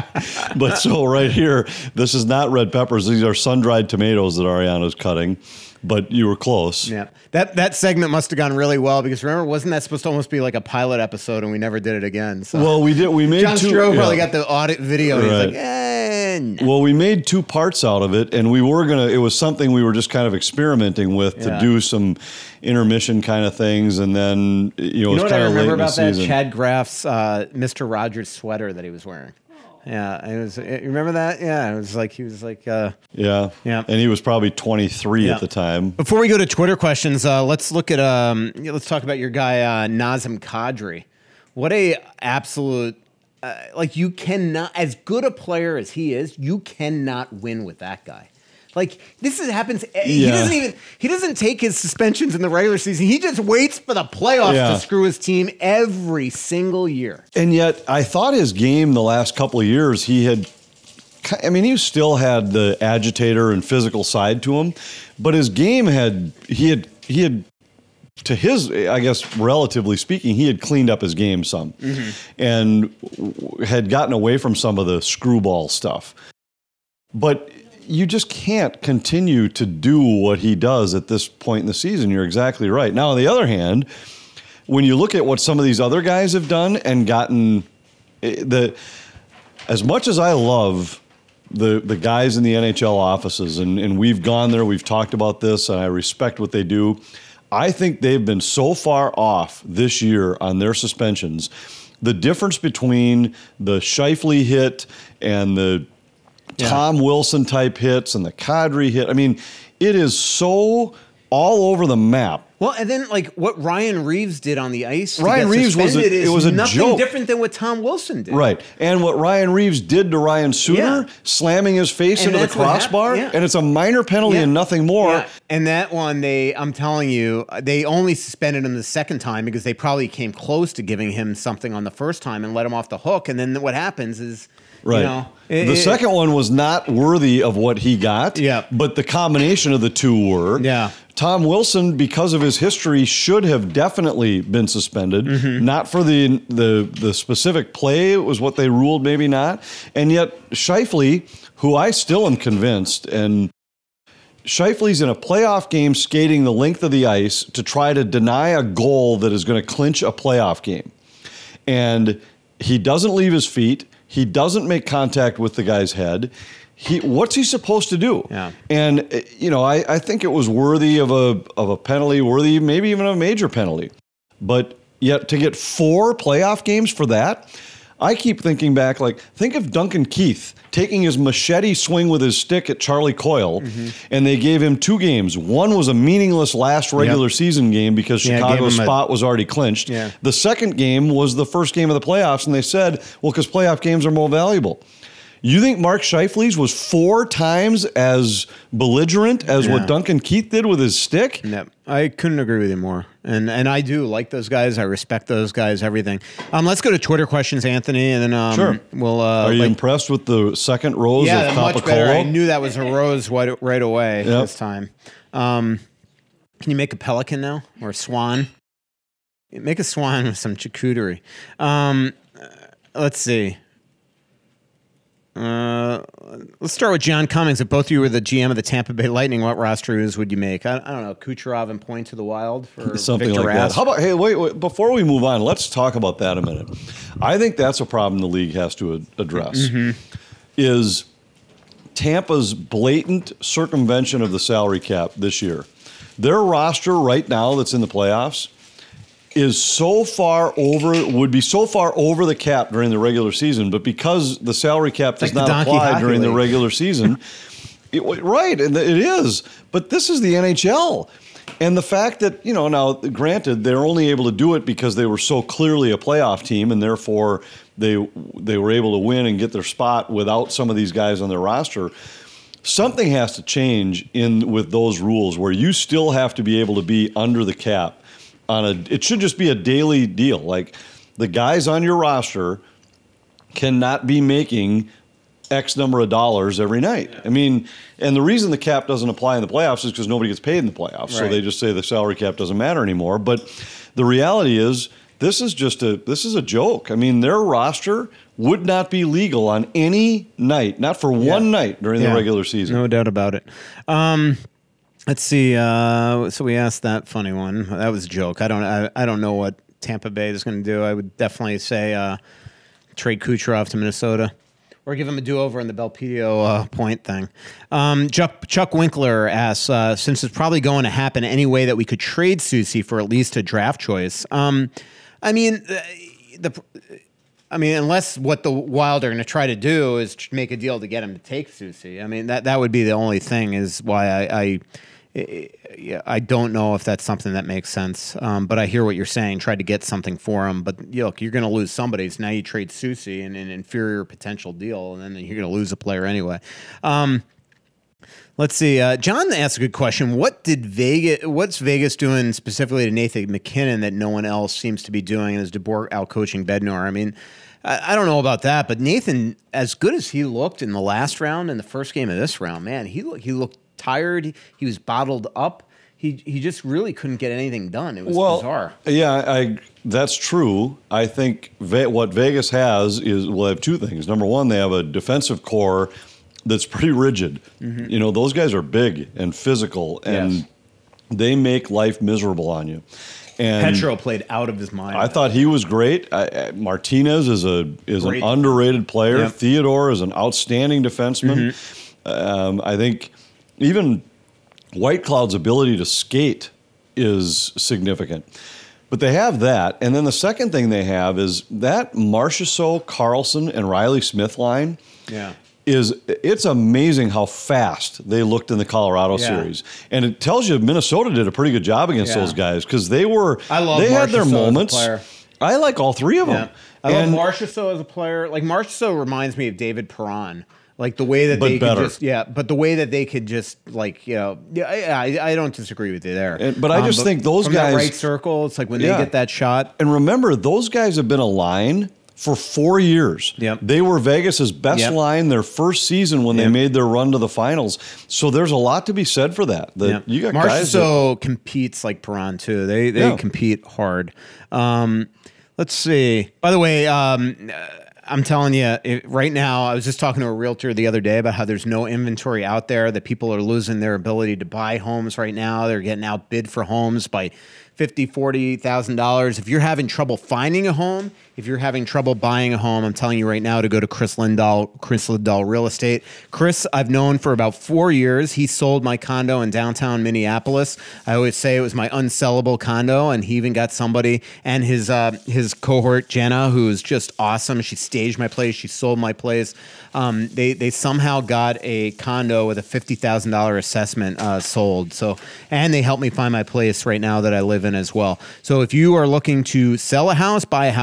But so right here, this is not red peppers. These are sun-dried tomatoes that Ariana's cutting. But you were close. Yeah, that that segment must have gone really well because remember, wasn't that supposed to almost be like a pilot episode, and we never did it again? So. Well, we did. We made John two. Stroh yeah. probably got the audit video. And Right. he's like, eh, no. Well, we made two parts out of it, and we were gonna. It was something we were just kind of experimenting with Yeah. to do some intermission kind of things, and then you know, You it know was what I kind of late remember in the about that? season. Chad Graff's uh, Mister Rogers sweater that he was wearing. Yeah, it was. You remember that? Yeah, it was like he was like. Uh, yeah, Yeah. and he was probably twenty-three Yeah. at the time. Before we go to Twitter questions, uh, let's look at. Um, yeah, let's talk about your guy uh, Nazem Kadri. What a absolute. Uh, like you cannot, as good a player as he is, you cannot win with that guy. Like this is, happens. He Yeah. doesn't even. He doesn't take his suspensions in the regular season. He just waits for the playoffs Yeah. to screw his team every single year. And yet, I thought his game the last couple of years, he had. I mean, he still had the agitator and physical side to him, but his game had he had he had. To his, I guess, relatively speaking, he had cleaned up his game some mm-hmm. and w- had gotten away from some of the screwball stuff. But you just can't continue to do what he does at this point in the season. You're exactly right. Now, on the other hand, when you look at what some of these other guys have done and gotten the, as much as I love the the guys in the N H L offices, and, and we've gone there, we've talked about this, and I respect what they do. I think they've been so far off this year on their suspensions. The difference between the Scheifele hit and the Yeah. Tom Wilson type hits and the Kadri hit, I mean, it is so all over the map. Well, and then like what Ryan Reeves did on the ice. to Ryan get Reeves was a- suspended is it was a nothing joke. different than what Tom Wilson did. Right. And what Ryan Reeves did to Ryan Suter, Yeah. slamming his face And into the that's what happened, crossbar, yeah. and it's a minor penalty Yeah. and nothing more. Yeah. And that one, they, I'm telling you, they only suspended him the second time because they probably came close to giving him something on the first time and let him off the hook. And then what happens is, Right. you know, it- the it- second one was not worthy of what he got. Yeah. But the combination of the two were. Yeah. Tom Wilson, because of his history, should have definitely been suspended. Mm-hmm. Not for the, the the specific play, it was what they ruled, maybe not. And yet Scheifele, who I still am convinced, and Scheifele's in a playoff game skating the length of the ice to try to deny a goal that is going to clinch a playoff game. And he doesn't leave his feet. He doesn't make contact with the guy's head. He, what's he supposed to do? Yeah. And, uh, you know, I, I think it was worthy of a of a penalty, worthy maybe even a major penalty. But yet to get four playoff games for that, I keep thinking back, like, think of Duncan Keith taking his machete swing with his stick at Charlie Coyle, mm-hmm. and they gave him two games. One was a meaningless last regular Yep. season game because Yeah, Chicago's gave him a- spot was already clinched. Yeah. The second game was the first game of the playoffs, and they said, well, because playoff games are more valuable. You think Mark Scheifele was four times as belligerent as Yeah. what Duncan Keith did with his stick? No, I couldn't agree with you more. And and I do like those guys. I respect those guys, everything. Um, let's go to Twitter questions, Anthony, and then um, Sure. we'll. Uh, Are you like, impressed with the second rose yeah, of much better. I Capicolo? knew that was a rose right, right away Yep. this time. Um, can you make a pelican now or a swan? Make a swan with some charcuterie. Um, let's see. Uh, let's start with John Cummings. If both of you were the G M of the Tampa Bay Lightning, what rosters would you make? I, I don't know. Kucherov and Point to the Wild for Something Victor like Rask. that. How about, hey, wait, wait, before we move on, let's talk about that a minute. I think that's a problem the league has to ad- address, Mm-hmm. is Tampa's blatant circumvention of the salary cap this year. Their roster right now that's in the playoffs is so far over, would be so far over the cap during the regular season, but because the salary cap does like the not Donkey apply Hockey during the League. regular season, it, right, and it is. But this is the N H L. And the fact that, you know, now granted, they're only able to do it because they were so clearly a playoff team, and therefore they they were able to win and get their spot without some of these guys on their roster. Something has to change in with those rules where you still have to be able to be under the cap on a, it should just be a daily deal. Like the guys on your roster cannot be making X number of dollars every night. I mean, and the reason the cap doesn't apply in the playoffs is because nobody gets paid in the playoffs. So Right. they just say the salary cap doesn't matter anymore. But the reality is this is just a, this is a joke. I mean, their roster would not be legal on any night, not for one night during Yeah. the regular season. No doubt about it. Um, let's see. Uh, so we asked that funny one. That was a joke. I don't. I, I don't know what Tampa Bay is going to do. I would definitely say uh, trade Kucherov to Minnesota, or give him a do-over in the Belpedio uh, Point thing. Um, Chuck, Chuck Winkler asks, uh, since it's probably going to happen any way that we could trade Soucy for at least a draft choice. Um, I mean, uh, the. I mean, unless what the Wild are going to try to do is tr- make a deal to get him to take Soucy. I mean, that that would be the only thing is why I I, I, yeah, I don't know if that's something that makes sense. Um, but I hear what you're saying. Try to get something for him, but you look, you're going to lose somebody. So now you trade Soucy in an inferior potential deal, and then you're going to lose a player anyway. Um, Let's see. Uh, John asked a good question. What did Vegas? What's Vegas doing specifically to Nathan McKinnon that no one else seems to be doing? And is DeBoer out coaching Bednar? I mean, I, I don't know about that, but Nathan, as good as he looked in the last round and the first game of this round, man, he look, he looked tired. He, he was bottled up. He he just really couldn't get anything done. It was well, bizarre. Yeah, I that's true. I think Ve- what Vegas has is well, they have two things. Number one, they have a defensive core that's pretty rigid. Mm-hmm. You know, those guys are big and physical, and Yes. they make life miserable on you. And Petro played out of his mind. I thought he was great. I, I, Martinez is a is Great. an underrated player. Yep. Theodore is an outstanding defenseman. Mm-hmm. Um, I think even White Cloud's ability to skate is significant. But they have that. And then the second thing they have is that Marchessault, Carlson, and Riley Smith line yeah. is it's amazing how fast they looked in the Colorado Yeah. series. And it tells you Minnesota did a pretty good job against Yeah. those guys because they were I love they had their Marchessault as a moments. player. I like all three of Yeah. them. I and love Marchessault as a player. Like Marchessault reminds me of David Perron. Like the way that But they better. could just, yeah, but the way that they could just, like, you know, yeah, I, I, I don't disagree with you there. Um, And- but I just think those from guys- that right circle, it's like when Yeah. they get that shot. and remember, those guys have been a line for four years. Yep. They were Vegas's best Yep. line their first season when they Yep. made their run to the finals. So there's a lot to be said for that. That Yeah. you got guys that, Marchessault competes like Perron too. They they Yeah. compete hard. Um, let's see. By the way, um, I'm telling you, it, right now, I was just talking to a realtor the other day about how there's no inventory out there, that people are losing their ability to buy homes right now. They're getting outbid for homes by fifty thousand dollars, forty thousand dollars. If you're having trouble finding a home, if you're having trouble buying a home, I'm telling you right now to go to Chris Lindahl, Chris Lindahl Real Estate. Chris, I've known for about four years. He sold my condo in downtown Minneapolis. I always say it was my unsellable condo, and he even got somebody and his uh, his cohort, Jenna, who is just awesome. She staged my place. She sold my place. Um, they they somehow got a condo with a fifty thousand dollars assessment uh, sold. So, and they helped me find my place right now that I live in as well. So if you are looking to sell a house, buy a house, call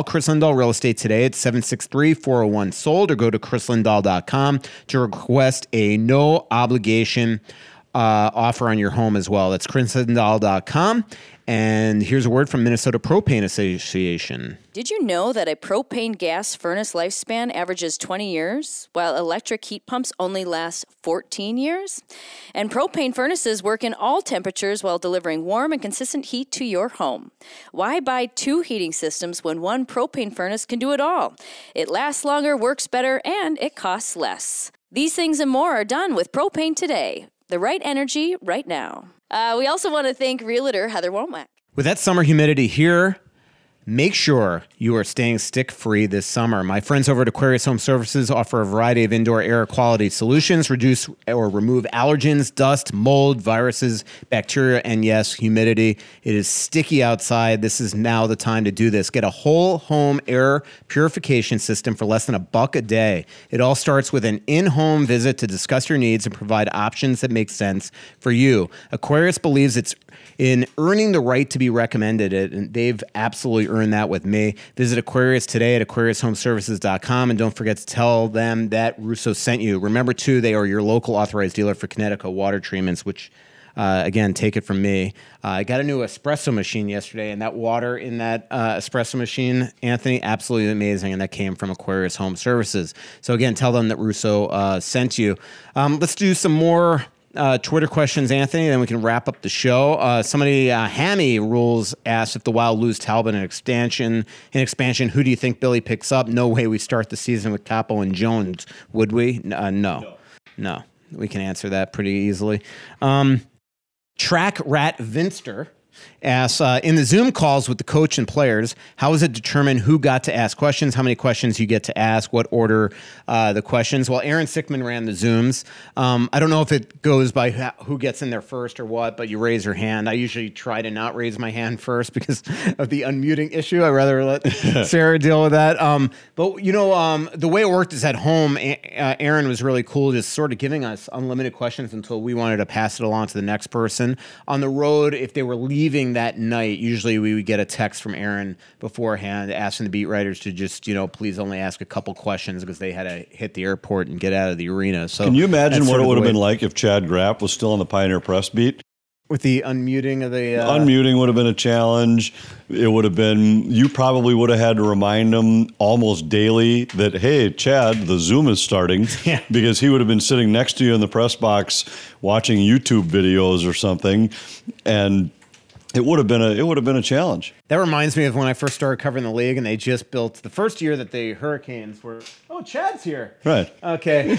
Chris Lindahl Real Estate today at seven six three, four oh one, sold or go to chris lindahl dot com to request a no obligation uh, offer on your home as well. That's chris lindahl dot com. And here's a word from Minnesota Propane Association. Did you know that a propane gas furnace lifespan averages twenty years, while electric heat pumps only last fourteen years? And propane furnaces work in all temperatures while delivering warm and consistent heat to your home. Why buy two heating systems when one propane furnace can do it all? It lasts longer, works better, and it costs less. These things and more are done with propane today. The right energy right now. Uh, we also want to thank Realtor Heather Womack. With that summer humidity here, make sure you are staying stick-free this summer. My friends over at Aquarius Home Services offer a variety of indoor air quality solutions, reduce or remove allergens, dust, mold, viruses, bacteria, and yes, humidity. It is sticky outside. This is now the time to do this. Get a whole home air purification system for less than a buck a day. It all starts with an in-home visit to discuss your needs and provide options that make sense for you. Aquarius believes it's in earning the right to be recommended, it, and they've absolutely earned that with me. Visit Aquarius today at aquarius home services dot com, and don't forget to tell them that Russo sent you. Remember, too, they are your local authorized dealer for Connecticut water treatments, which, uh, again, take it from me. Uh, I got a new espresso machine yesterday, and that water in that uh, espresso machine, Anthony, absolutely amazing, and that came from Aquarius Home Services. So, again, tell them that Russo uh, sent you. Um, let's do some more Uh, Twitter questions, Anthony, then we can wrap up the show. Uh, somebody, uh, Hammy Rules, asked if the Wild lose Talbot in expansion. In expansion, who do you think Billy picks up? No way we start the season with Capo and Jones, would we? Uh, no. no, no, we can answer that pretty easily. Um, Track Rat Vinster asks, uh, in the Zoom calls with the coach and players, how is it determined who got to ask questions, how many questions you get to ask, what order uh, the questions? Well, Aaron Sickman ran the Zooms. Um, I don't know if it goes by who gets in there first or what, but you raise your hand. I usually try to not raise my hand first because of the unmuting issue. I'd rather let Sarah deal with that. Um, but, you know, um, the way it worked is at home, uh, Aaron was really cool, just sort of giving us unlimited questions until we wanted to pass it along to the next person. On the road, if they were leaving that night, usually we would get a text from Aaron beforehand asking the beat writers to just, you know, please only ask a couple questions because they had to hit the airport and get out of the arena. So can you imagine what it would have been like if Chad Grapp was still on the Pioneer Press beat? With the unmuting of the... Uh, Unmuting would have been a challenge. It would have been, you probably would have had to remind him almost daily that, hey, Chad, the Zoom is starting. Yeah. Because he would have been sitting next to you in the press box watching YouTube videos or something. And it would have been a, it would have been a challenge. That reminds me of when I first started covering the league and they just built, the first year that the Hurricanes were, oh, Chad's here. Right. Okay.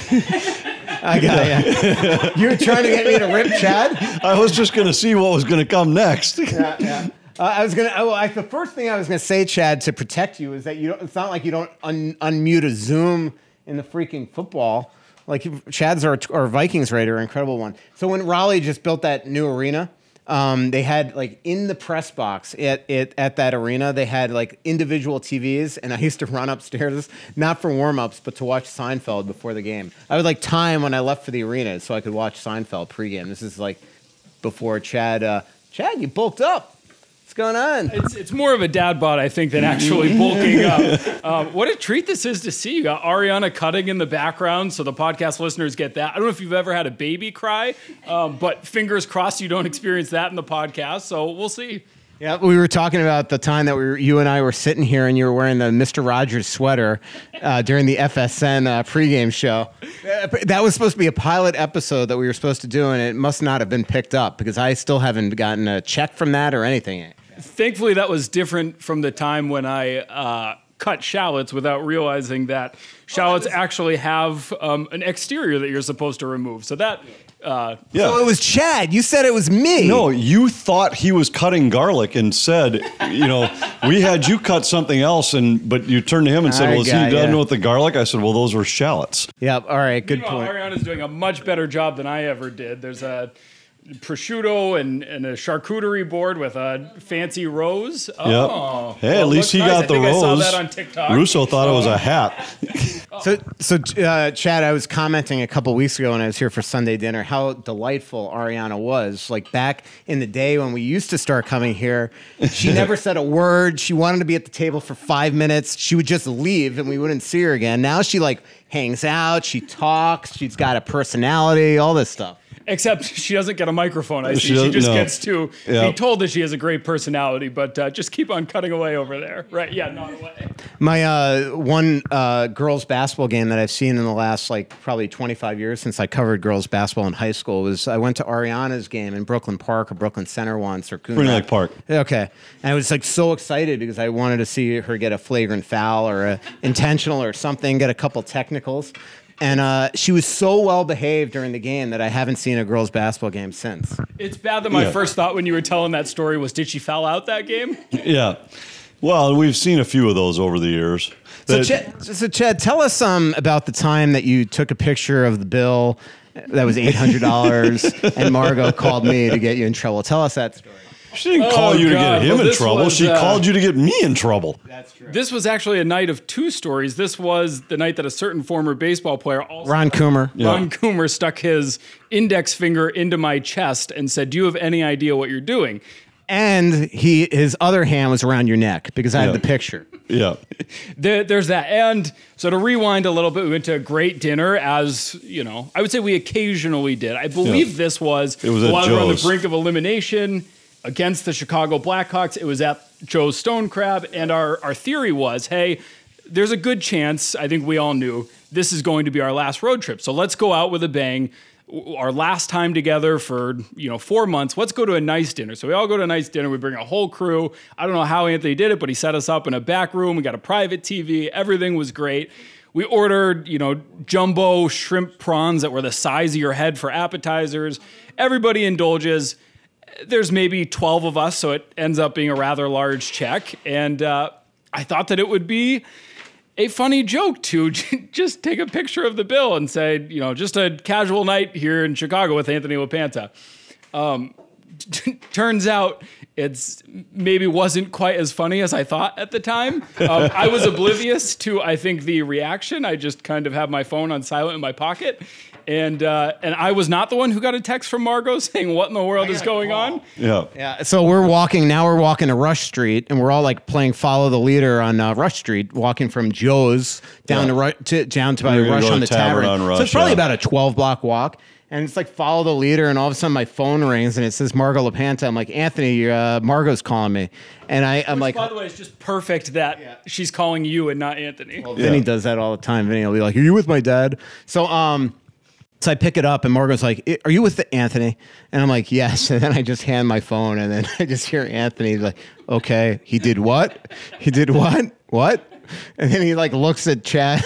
I got you. You were trying to get me to rip Chad? I was just going to see what was going to come next. Yeah, yeah. Uh, I was going to, oh, I, the first thing I was going to say, Chad, to protect you is that you don't, it's not like you don't un, unmute a Zoom in the freaking football. Like Chad's our, our Vikings writer, incredible one. So when Raleigh just built that new arena, Um, they had like in the press box at, at at that arena, they had like individual T Vs, and I used to run upstairs, not for warm-ups, but to watch Seinfeld before the game. I would like time when I left for the arena so I could watch Seinfeld pregame. This is like before Chad. Uh, Chad, you bulked up. What's going on? It's it's more of a dad bod, I think, than actually bulking up. Um, what a treat this is to see. You got Ariana cutting in the background, so the podcast listeners get that. I don't know if you've ever had a baby cry, um, but fingers crossed you don't experience that in the podcast, so we'll see. Yeah, we were talking about the time that we were, you and I were sitting here and you were wearing the Mister Rogers sweater uh, during the F S N uh, pregame show. That was supposed to be a pilot episode that we were supposed to do, and it must not have been picked up because I still haven't gotten a check from that or anything. Thankfully, that was different from the time when I uh, cut shallots without realizing that shallots actually have um, an exterior that you're supposed to remove. So that... Uh, yeah. So it was Chad. You said it was me. No, you thought he was cutting garlic and said, you know, we had you cut something else, and but you turned to him and said, well, is he done you. with the garlic? I said, well, those were shallots. Yep. All right. Good Meanwhile, point. Ariana's doing a much better job than I ever did. There's a prosciutto and, and a charcuterie board with a fancy rose. Oh, Yep. Hey, well, at least he nice. got I the think rose. I saw that on TikTok. Russo thought it was a hat. So, so uh, Chad, I was commenting a couple weeks ago when I was here for Sunday dinner how delightful Ariana was. Like back in the day when we used to start coming here, she never said a word. She wanted to be at the table for five minutes. She would just leave and we wouldn't see her again. Now she like hangs out. She talks. She's got a personality. All this stuff. Except she doesn't get a microphone. I see. She She, doesn't- just no. gets to Yeah. be told that she has a great personality, but uh, just keep on cutting away over there. Right? Yeah, not away. My uh, one uh, girls basketball game that I've seen in the last like probably twenty-five years since I covered girls basketball in high school was I went to Ariana's game in Brooklyn Park or Brooklyn Center once or Coon Spring Rapids. Lake Park. Okay, and I was like so excited because I wanted to see her get a flagrant foul or a intentional or something, get a couple technicals. And uh, she was so well behaved during the game that I haven't seen a girls' basketball game since. It's bad that my Yeah. first thought when you were telling that story was, did she foul out that game? Yeah. Well, we've seen a few of those over the years. So, That- Chad, so Chad, tell us um, about the time that you took a picture of the bill that was eight hundred dollars and Margot called me to get you in trouble. Tell us that story. She didn't Oh, call you to God. get him Well, in this trouble. was, she uh, called you to get me in trouble. That's true. This was actually a night of two stories. This was the night that a certain former baseball player, also Ron Coomer. Ron Coomer, stuck his index finger into my chest and said, "Do you have any idea what you're doing?" And he his other hand was around your neck because I have Yeah. the picture. Yeah. There, there's that. And so to rewind a little bit, we went to a great dinner, as you know, I would say we occasionally did. I believe Yeah. this was, It was at while we were on the Joe's. brink of elimination against the Chicago Blackhawks. It was at Joe's Stone Crab, and our, our theory was, hey, there's a good chance, I think we all knew, this is going to be our last road trip. So let's go out with a bang. Our last time together for, you know, four months, let's go to a nice dinner. So we all go to a nice dinner. We bring a whole crew. I don't know how Anthony did it, but he set us up in a back room. We got a private T V. Everything was great. We ordered, you know, jumbo shrimp prawns that were the size of your head for appetizers. Everybody indulges. There's maybe twelve of us, so it ends up being a rather large check. And uh, I thought that it would be a funny joke to just take a picture of the bill and say, you know, just a casual night here in Chicago with Anthony LaPanta. Um, t- turns out it's maybe wasn't quite as funny as I thought at the time. Um, I was oblivious to, I think, the reaction. I just kind of have my phone on silent in my pocket. And uh, and I was not the one who got a text from Margot saying, what in the world is going on? Yeah. Yeah. So we're walking now. We're walking to Rush Street, and we're all like playing follow the leader on uh, Rush Street, walking from Joe's down Yeah. to, Ru- to down to by We're gonna Rush go on to the Tavern Tavern. on Rush, so it's probably yeah. about a twelve block walk. And it's like follow the leader, and all of a sudden my phone rings and it says Margot LaPanta. I'm like, Anthony, uh, Margot's calling me, and I, I'm like, By the way, it's just perfect that she's calling you and not Anthony. Vinny does that all the time. Vinny will be like, "Are you with my dad?" So um, so I pick it up, and Margot's like, "Are you with the Anthony?" And I'm like, "Yes." And then I just hand my phone, and then I just hear Anthony He's like, "Okay, he did what? He did what? What?" And then he like looks at Chad.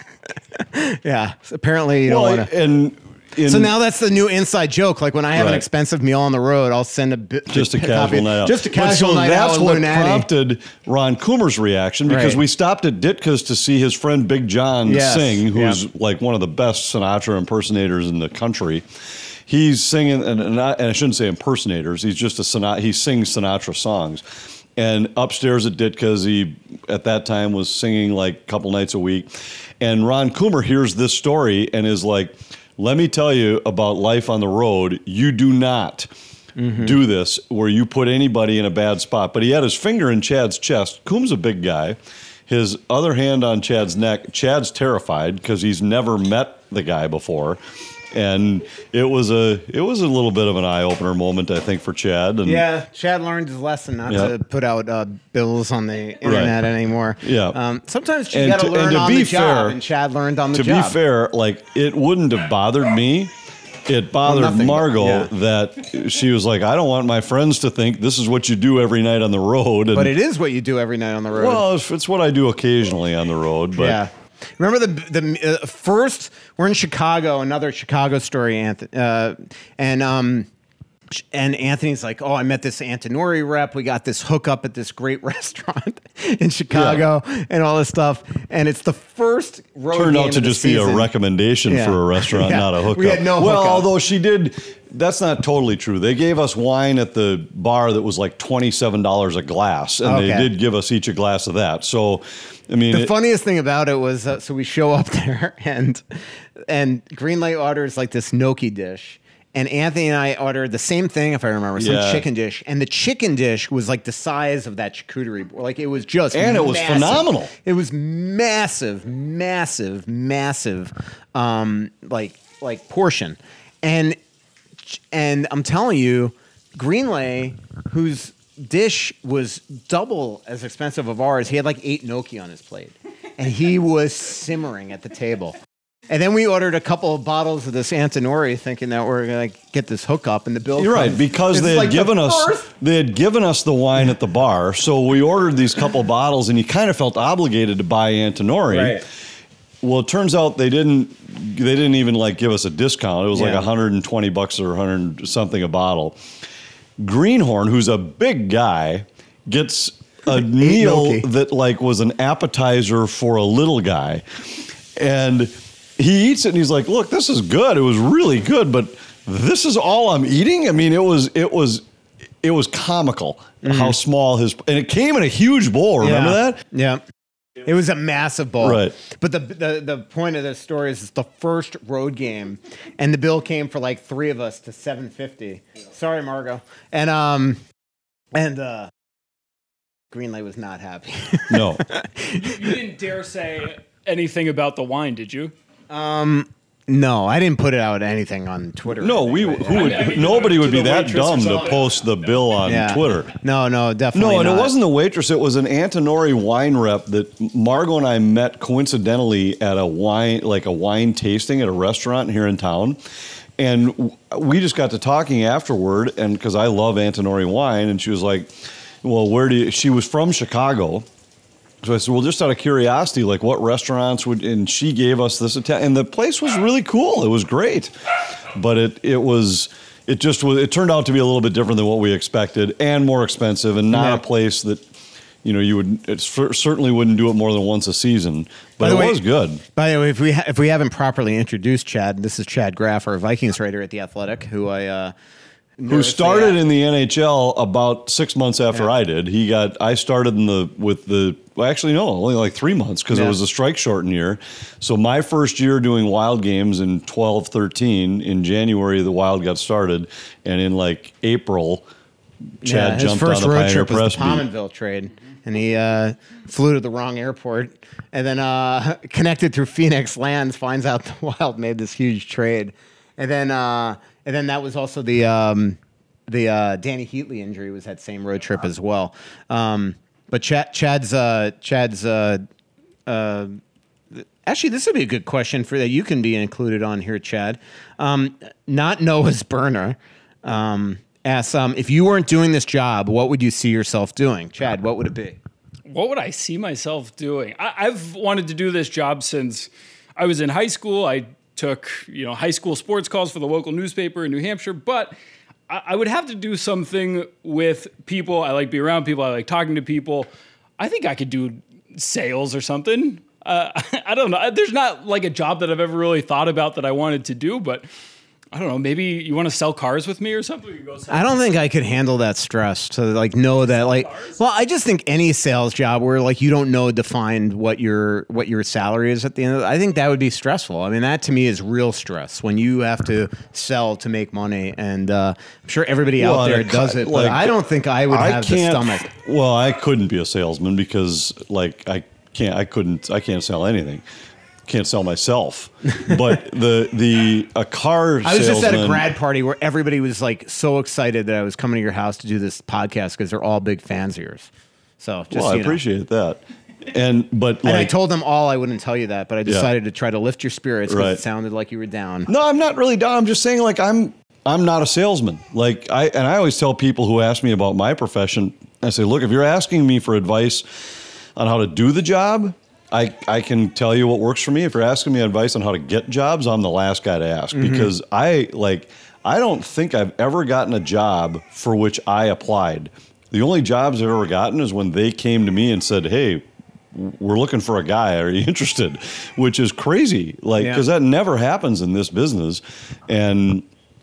Yeah. So apparently you don't Well, want to. and in, So now that's the new inside joke. Like when I have an Right. expensive meal on the road, I'll send a bit, just a copy- casual night out. Just a But casual so night that's out. what with Lunati. prompted Ron Coomer's reaction because Right. we stopped at Ditka's to see his friend Big John Yes. sing, who's Yep. like one of the best Sinatra impersonators in the country. He's singing, and, and, I, and I shouldn't say impersonators. He's just a Sinatra. He sings Sinatra songs. And upstairs at Ditka's, he at that time was singing like a couple nights a week. And Ron Coomer hears this story and is like, "Let me tell you about life on the road. You do not do this where you put anybody in a bad spot." But he had his finger in Chad's chest. Coom's a big guy. His other hand on Chad's neck. Chad's terrified because he's never met the guy before. And it was a it was a little bit of an eye opener moment, I think, for Chad. And Yeah, Chad learned his lesson not Yeah. to put out uh, bills on the internet anymore. Yeah. Um, sometimes you And got to to- learn and to on be the job, fair- and Chad learned on the to job. be fair, like it wouldn't have bothered me. It bothered nothing, Margot yeah. that she was like, "I don't want my friends to think this is what you do every night on the road." And, But it is what you do every night on the road. well, it's, it's what I do occasionally on the road. But yeah. Remember the the uh, first we're in Chicago, another Chicago story, Anthony, uh, and um, And Anthony's like, oh, I met this Antinori rep. We got this hookup at this great restaurant in Chicago yeah. and all this stuff. And it's the first road Turned game out to of the just be season. a recommendation Yeah. for a restaurant, Yeah. not a hookup. We had no Well, hookup. although she did, that's not totally true. They gave us wine at the bar that was like twenty-seven dollars a glass. And Okay. they did give us each a glass of that. So, I mean. The it, funniest thing about it was, uh, so we show up there and and Greenlight orders like this gnocchi dish. And Anthony and I ordered the same thing, if I remember, some Yeah. chicken dish. And the chicken dish was like the size of that charcuterie board. Like it was just And it was massive. phenomenal. It was massive, massive, massive, um, like like portion. And and I'm telling you, Greenlay, whose dish was double as expensive of ours, he had like eight gnocchi on his plate. And he was simmering at the table. And then we ordered a couple of bottles of this Antinori, thinking that we're gonna get this hookup, and the bill. You're right, comes. because It's they had like the given us first- they had given us the wine at the bar, so we ordered these couple bottles, and you kind of felt obligated to buy Antinori. Right. Well, it turns out they didn't. They didn't even like give us a discount. It was like Yeah. one hundred twenty bucks or one hundred something a bottle. Greenhorn, who's a big guy, gets a meal gnocchi. that like was an appetizer for a little guy, and he eats it and he's like, "Look, this is good. It was really good, but this is all I'm eating." I mean, it was it was it was comical how small his and it came in a huge bowl. Remember yeah. that? Yeah. It was a massive bowl. Right. But the, the the point of this story is it's the first road game, and the bill came for like three of us to seven fifty. Sorry, Margo. And um, and uh, Greenlight was not happy. No. You, you didn't dare say anything about the wine, did you? No, I didn't put it out anything on Twitter. No, we who would I mean, nobody to would be the that waitress or dumb to something. post the bill on Yeah. Twitter. No, no, definitely No, and not. it wasn't the waitress. It was an Antinori wine rep that Margot and I met coincidentally at a wine, like a wine tasting at a restaurant here in town. And w- we just got to talking afterward, and because I love Antinori wine, and she was like, "Well, where do you?" She was from Chicago, so I said, "Well, just out of curiosity, like what restaurants would?" And she gave us this, Ita- and the place was really cool. It was great, but it it was. It just was. It turned out to be a little bit different than what we expected, and more expensive, and not Yeah. a place that, you know, you would. It cer- certainly wouldn't do it more than once a season, but By the it way- was good. By the way, if we ha- if we haven't properly introduced Chad, this is Chad Graff, our Vikings writer at the Athletic, who I uh, Who started in the N H L about six months after Yeah. I did. He got. I started in the with the. Well, actually, no, only like three months because Yeah. it was a strike shortened year. So my first year doing Wild games in twelve thirteen, in January the Wild got started, and in like April, Chad Yeah, his jumped first on the road Pioneer trip was Press the beat. Pominville trade, and he uh, flew to the wrong airport, and then uh, connected through Phoenix lands, finds out the Wild made this huge trade, and then uh, and then that was also the um, the uh, Danny Heatley injury was that same road trip as well. Um, but Chad, Chad's uh, Chad's uh, uh, actually, this would be a good question for that you can be included on here, Chad. Um, not Noah's burner. Um, asks, um, if you weren't doing this job, what would you see yourself doing? Chad, what would it be? What would I see myself doing? I, I've wanted to do this job since I was in high school. I took, you know, high school sports calls for the local newspaper in New Hampshire, but I, I would have to do something with people. I like being around people. I like talking to people. I think I could do sales or something. Uh, I don't know. There's not like a job that I've ever really thought about that I wanted to do, but I don't know. Maybe you want to sell cars with me or something? We can go sell I don't think I could handle that stress to like know that like well I just think any sales job where like you don't know defined what your what your salary is at the end of it, I think that would be stressful. I mean that to me is real stress when you have to sell to make money, and uh, I'm sure everybody Well, out there and a does co- it, but like, I don't think I would I have the can't- stomach. Well, I couldn't be a salesman because like I can't. I couldn't. I can't sell anything. Can't sell myself. But the the a car I was just at a salesman- grad party where everybody was like so excited that I was coming to your house to do this podcast because they're all big fans of yours. So just Well, so I you know. appreciate that. And but And I like told them all I wouldn't tell you that, but I decided to try to lift your spirits because Right. it sounded like you were down. no, I'm not really down. I'm just saying like I'm I'm not a salesman. Like I and I always tell people who ask me about my profession, I say, look, if you're asking me for advice on how to do the job, I, I can tell you what works for me. If you're asking me advice on how to get jobs, I'm the last guy to ask Mm-hmm. because I like I don't think I've ever gotten a job for which I applied. The only jobs I've ever gotten is when they came to me and said, hey, we're looking for a guy. Are you interested? Which is crazy. Like, because yeah. that never happens in this business. And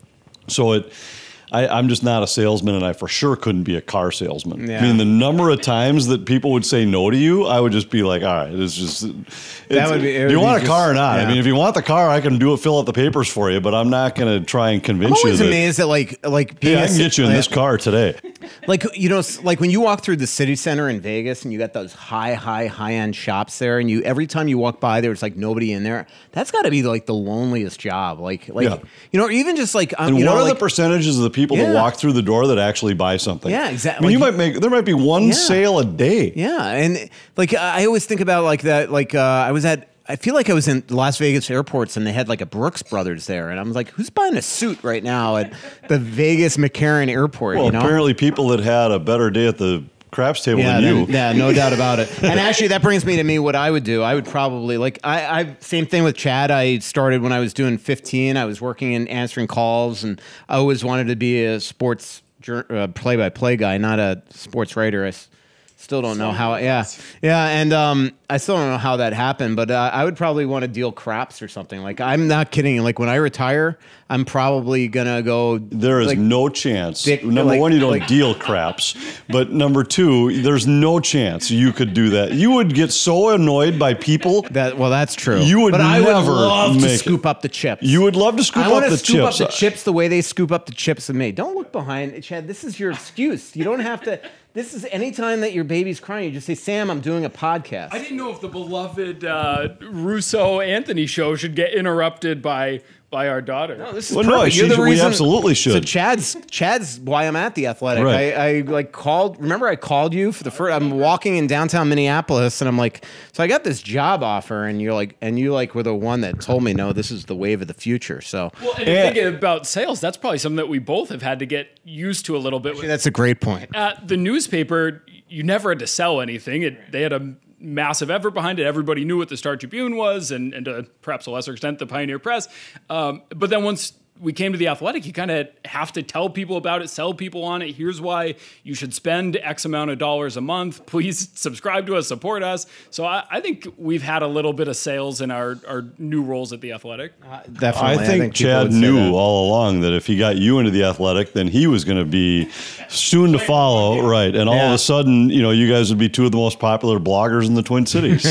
so it, I, I'm just not a salesman, and I for sure couldn't be a car salesman. Yeah. I mean, the number of times that people would say no to you, I would just be like, all right, it's just, it's, that would be, it do you want a just, car or not? Yeah. I mean, if you want the car, I can do it, fill out the papers for you, but I'm not going to try and convince you. I'm always you that, amazed that like, like being yeah, I can get you in like, this car today. Like, you know, like when you walk through the city center in Vegas and you got those high, high, high end shops there, and you every time you walk by, there's like nobody in there. That's got to be like the loneliest job. Like, like yeah. you know, or even just like, um, and you what know, are like, the percentages of the people yeah. that walk through the door that actually buy something? Yeah, exactly. I mean, like, you might make there might be one yeah. sale a day. Yeah, and like I always think about like that. Like uh, I was at. I feel like I was in Las Vegas airports and they had like a Brooks Brothers there. And I was like, who's buying a suit right now at the Vegas McCarran airport? Well, you know? apparently people that had a better day at the craps table yeah, than you. Then, yeah, no doubt about it. And actually that brings me to me what I would do. I would probably like, I, I same thing with Chad. I started when I was doing fifteen. I was working in answering calls, and I always wanted to be a sports uh, play-by-play guy, not a sports writer. I, Still don't know how. Yeah, yeah, and um, I still don't know how that happened. But uh, I would probably want to deal craps or something. Like I'm not kidding. Like when I retire, I'm probably gonna go. There is like, no chance. Dick, number like, one, you don't like, deal craps. But number two, there's no chance you could do that. You would get so annoyed by people. That well, that's true. You would but never I would love make to scoop it. up the chips. You would love to scoop I up the scoop chips. up the chips the way they scoop up the chips of me. Don't look behind, Chad. This is your excuse. You don't have to. This is any time that your baby's crying, you just say, Sam, I'm doing a podcast. I didn't know if the beloved uh, Russo-Anthony show should get interrupted by by our daughter. No, this is well, perfect. no, You're the should, reason, we absolutely should. So Chad's Chad's why I'm at the Athletic. Right. I, I like called. Remember, I called you for the first. I'm walking in downtown Minneapolis, and I'm like, so I got this job offer, and you're like, and you like were the one that told me, no, this is the wave of the future. So, well, and yeah. thinking about sales, that's probably something that we both have had to get used to a little bit. Actually, that's a great point. At the newspaper, you never had to sell anything. It, they had a massive effort behind it. Everybody knew what the Star Tribune was, and, and to perhaps a lesser extent, the Pioneer Press. Um, but then once we came to the Athletic, you kind of have to tell people about it, sell people on it. Here's why you should spend X amount of dollars a month. Please subscribe to us, support us. So I, I think we've had a little bit of sales in our, our new roles at the Athletic. Uh, definitely. I think, I think Chad knew all along that if he got you into the Athletic, then he was going to be soon to follow, right? And all yeah. of a sudden, you know, you guys would be two of the most popular bloggers in the Twin Cities.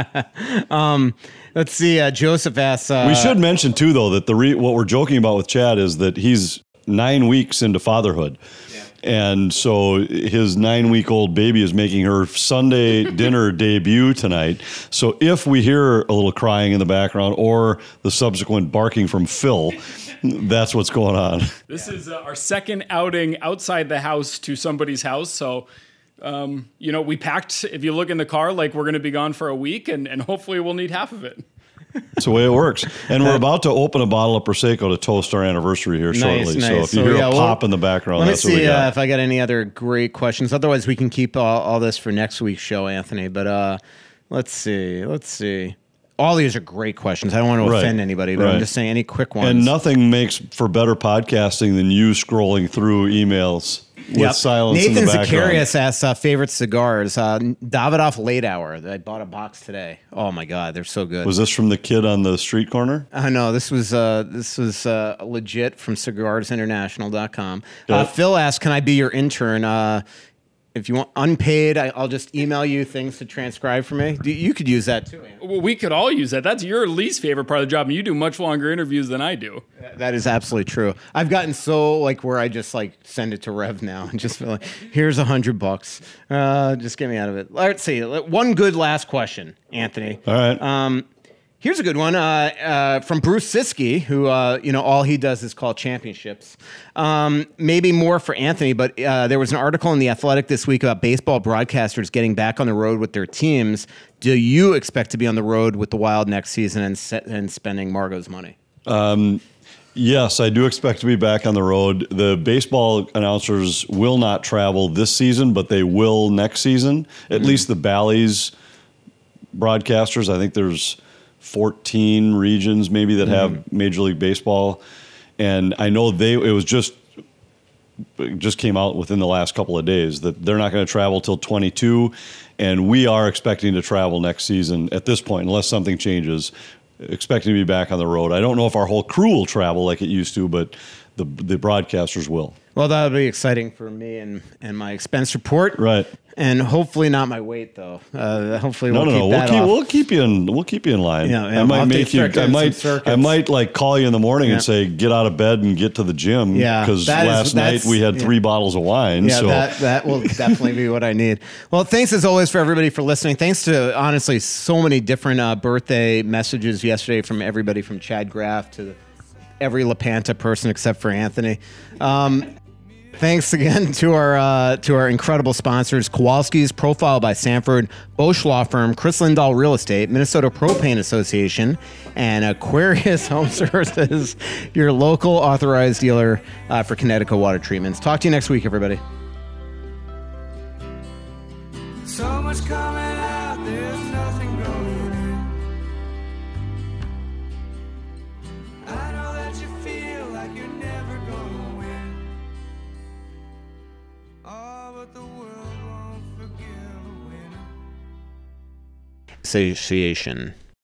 um, Let's see. Uh, Joseph asks. Uh, we should mention too, though, that the re- what we're joking about with Chad is that he's nine weeks into fatherhood, yeah. and so his nine-week-old baby is making her Sunday dinner debut tonight. So if we hear a little crying in the background or the subsequent barking from Phil, that's what's going on. This is uh, our second outing outside the house to somebody's house. So. Um, you know, we packed, if you look in the car, like we're going to be gone for a week, and, and hopefully we'll need half of it. That's the way it works. And we're about to open a bottle of Prosecco to toast our anniversary here nice, shortly. Nice. So if you so, hear yeah, a well, pop in the background, let that's me what we see got. uh, if I got any other great questions. Otherwise, we can keep all, all this for next week's show, Anthony. But uh, let's see. Let's see. All these are great questions. I don't want to right. offend anybody, but right. I'm just saying any quick ones. And nothing makes for better podcasting than you scrolling through emails with yep. silence Nathan in the background. Zacharias asks uh, favorite cigars. Uh, Davidoff Late Hour. I bought a box today. Oh my God, they're so good. Was this from the kid on the street corner? Uh, no, this was uh, this was uh, legit from cigars international dot com. Uh, Phil asks, can I be your intern? Uh, If you want unpaid, I, I'll just email you things to transcribe for me. You could use that too, Andy. Well, we could all use that. That's your least favorite part of the job, and you do much longer interviews than I do. That is absolutely true. I've gotten so like where I just like send it to Rev now and just feel like, here's a hundred bucks. Uh, just get me out of it. Let's see. One good last question, Anthony. All right. Um, Here's a good one uh, uh, from Bruce Siskey, who, uh, you know, all he does is call championships. Um, maybe more for Anthony, but uh, there was an article in The Athletic this week about baseball broadcasters getting back on the road with their teams. Do you expect to be on the road with the Wild next season and, set, and spending Margot's money? Um, yes, I do expect to be back on the road. The baseball announcers will not travel this season, but they will next season. At mm-hmm. least the Bally's broadcasters. I think there's fourteen regions maybe that have mm. Major League Baseball And I know they it was just it just came out within the last couple of days that they're not going to travel till twenty-two, and we are expecting to travel next season at this point, unless something changes, expecting to be back on the road. I don't know if our whole crew will travel like it used to, but the the broadcasters will. Well, that'll be exciting for me and, and my expense report. Right. And hopefully not my weight, though. Uh, hopefully No, we'll no, keep no. that We'll keep off. we'll keep you in we'll keep you in line. Yeah, yeah, I might I'll make you. start I doing might. some circuits. I might like call you in the morning Yeah. and say get out of bed and get to the gym. Yeah, because that is- last night that's- we had yeah. three bottles of wine. Yeah, so that, that will definitely be what I need. Well, thanks as always for everybody for listening. Thanks to, honestly, so many different uh, birthday messages yesterday from everybody from Chad Graff to every LaPanta person except for Anthony. Um, thanks again to our uh, to our incredible sponsors, Kowalski's, Profile by Sanford, Bosch Law Firm, Chris Lindahl Real Estate, Minnesota Propane Association, and Aquarius Home Services, your local authorized dealer uh, for Connecticut water treatments. Talk to you next week, everybody. So much coming out, there's nothing going in. I know that you feel like you're never gonna win. Oh, but the world won't forgive a winner. Association.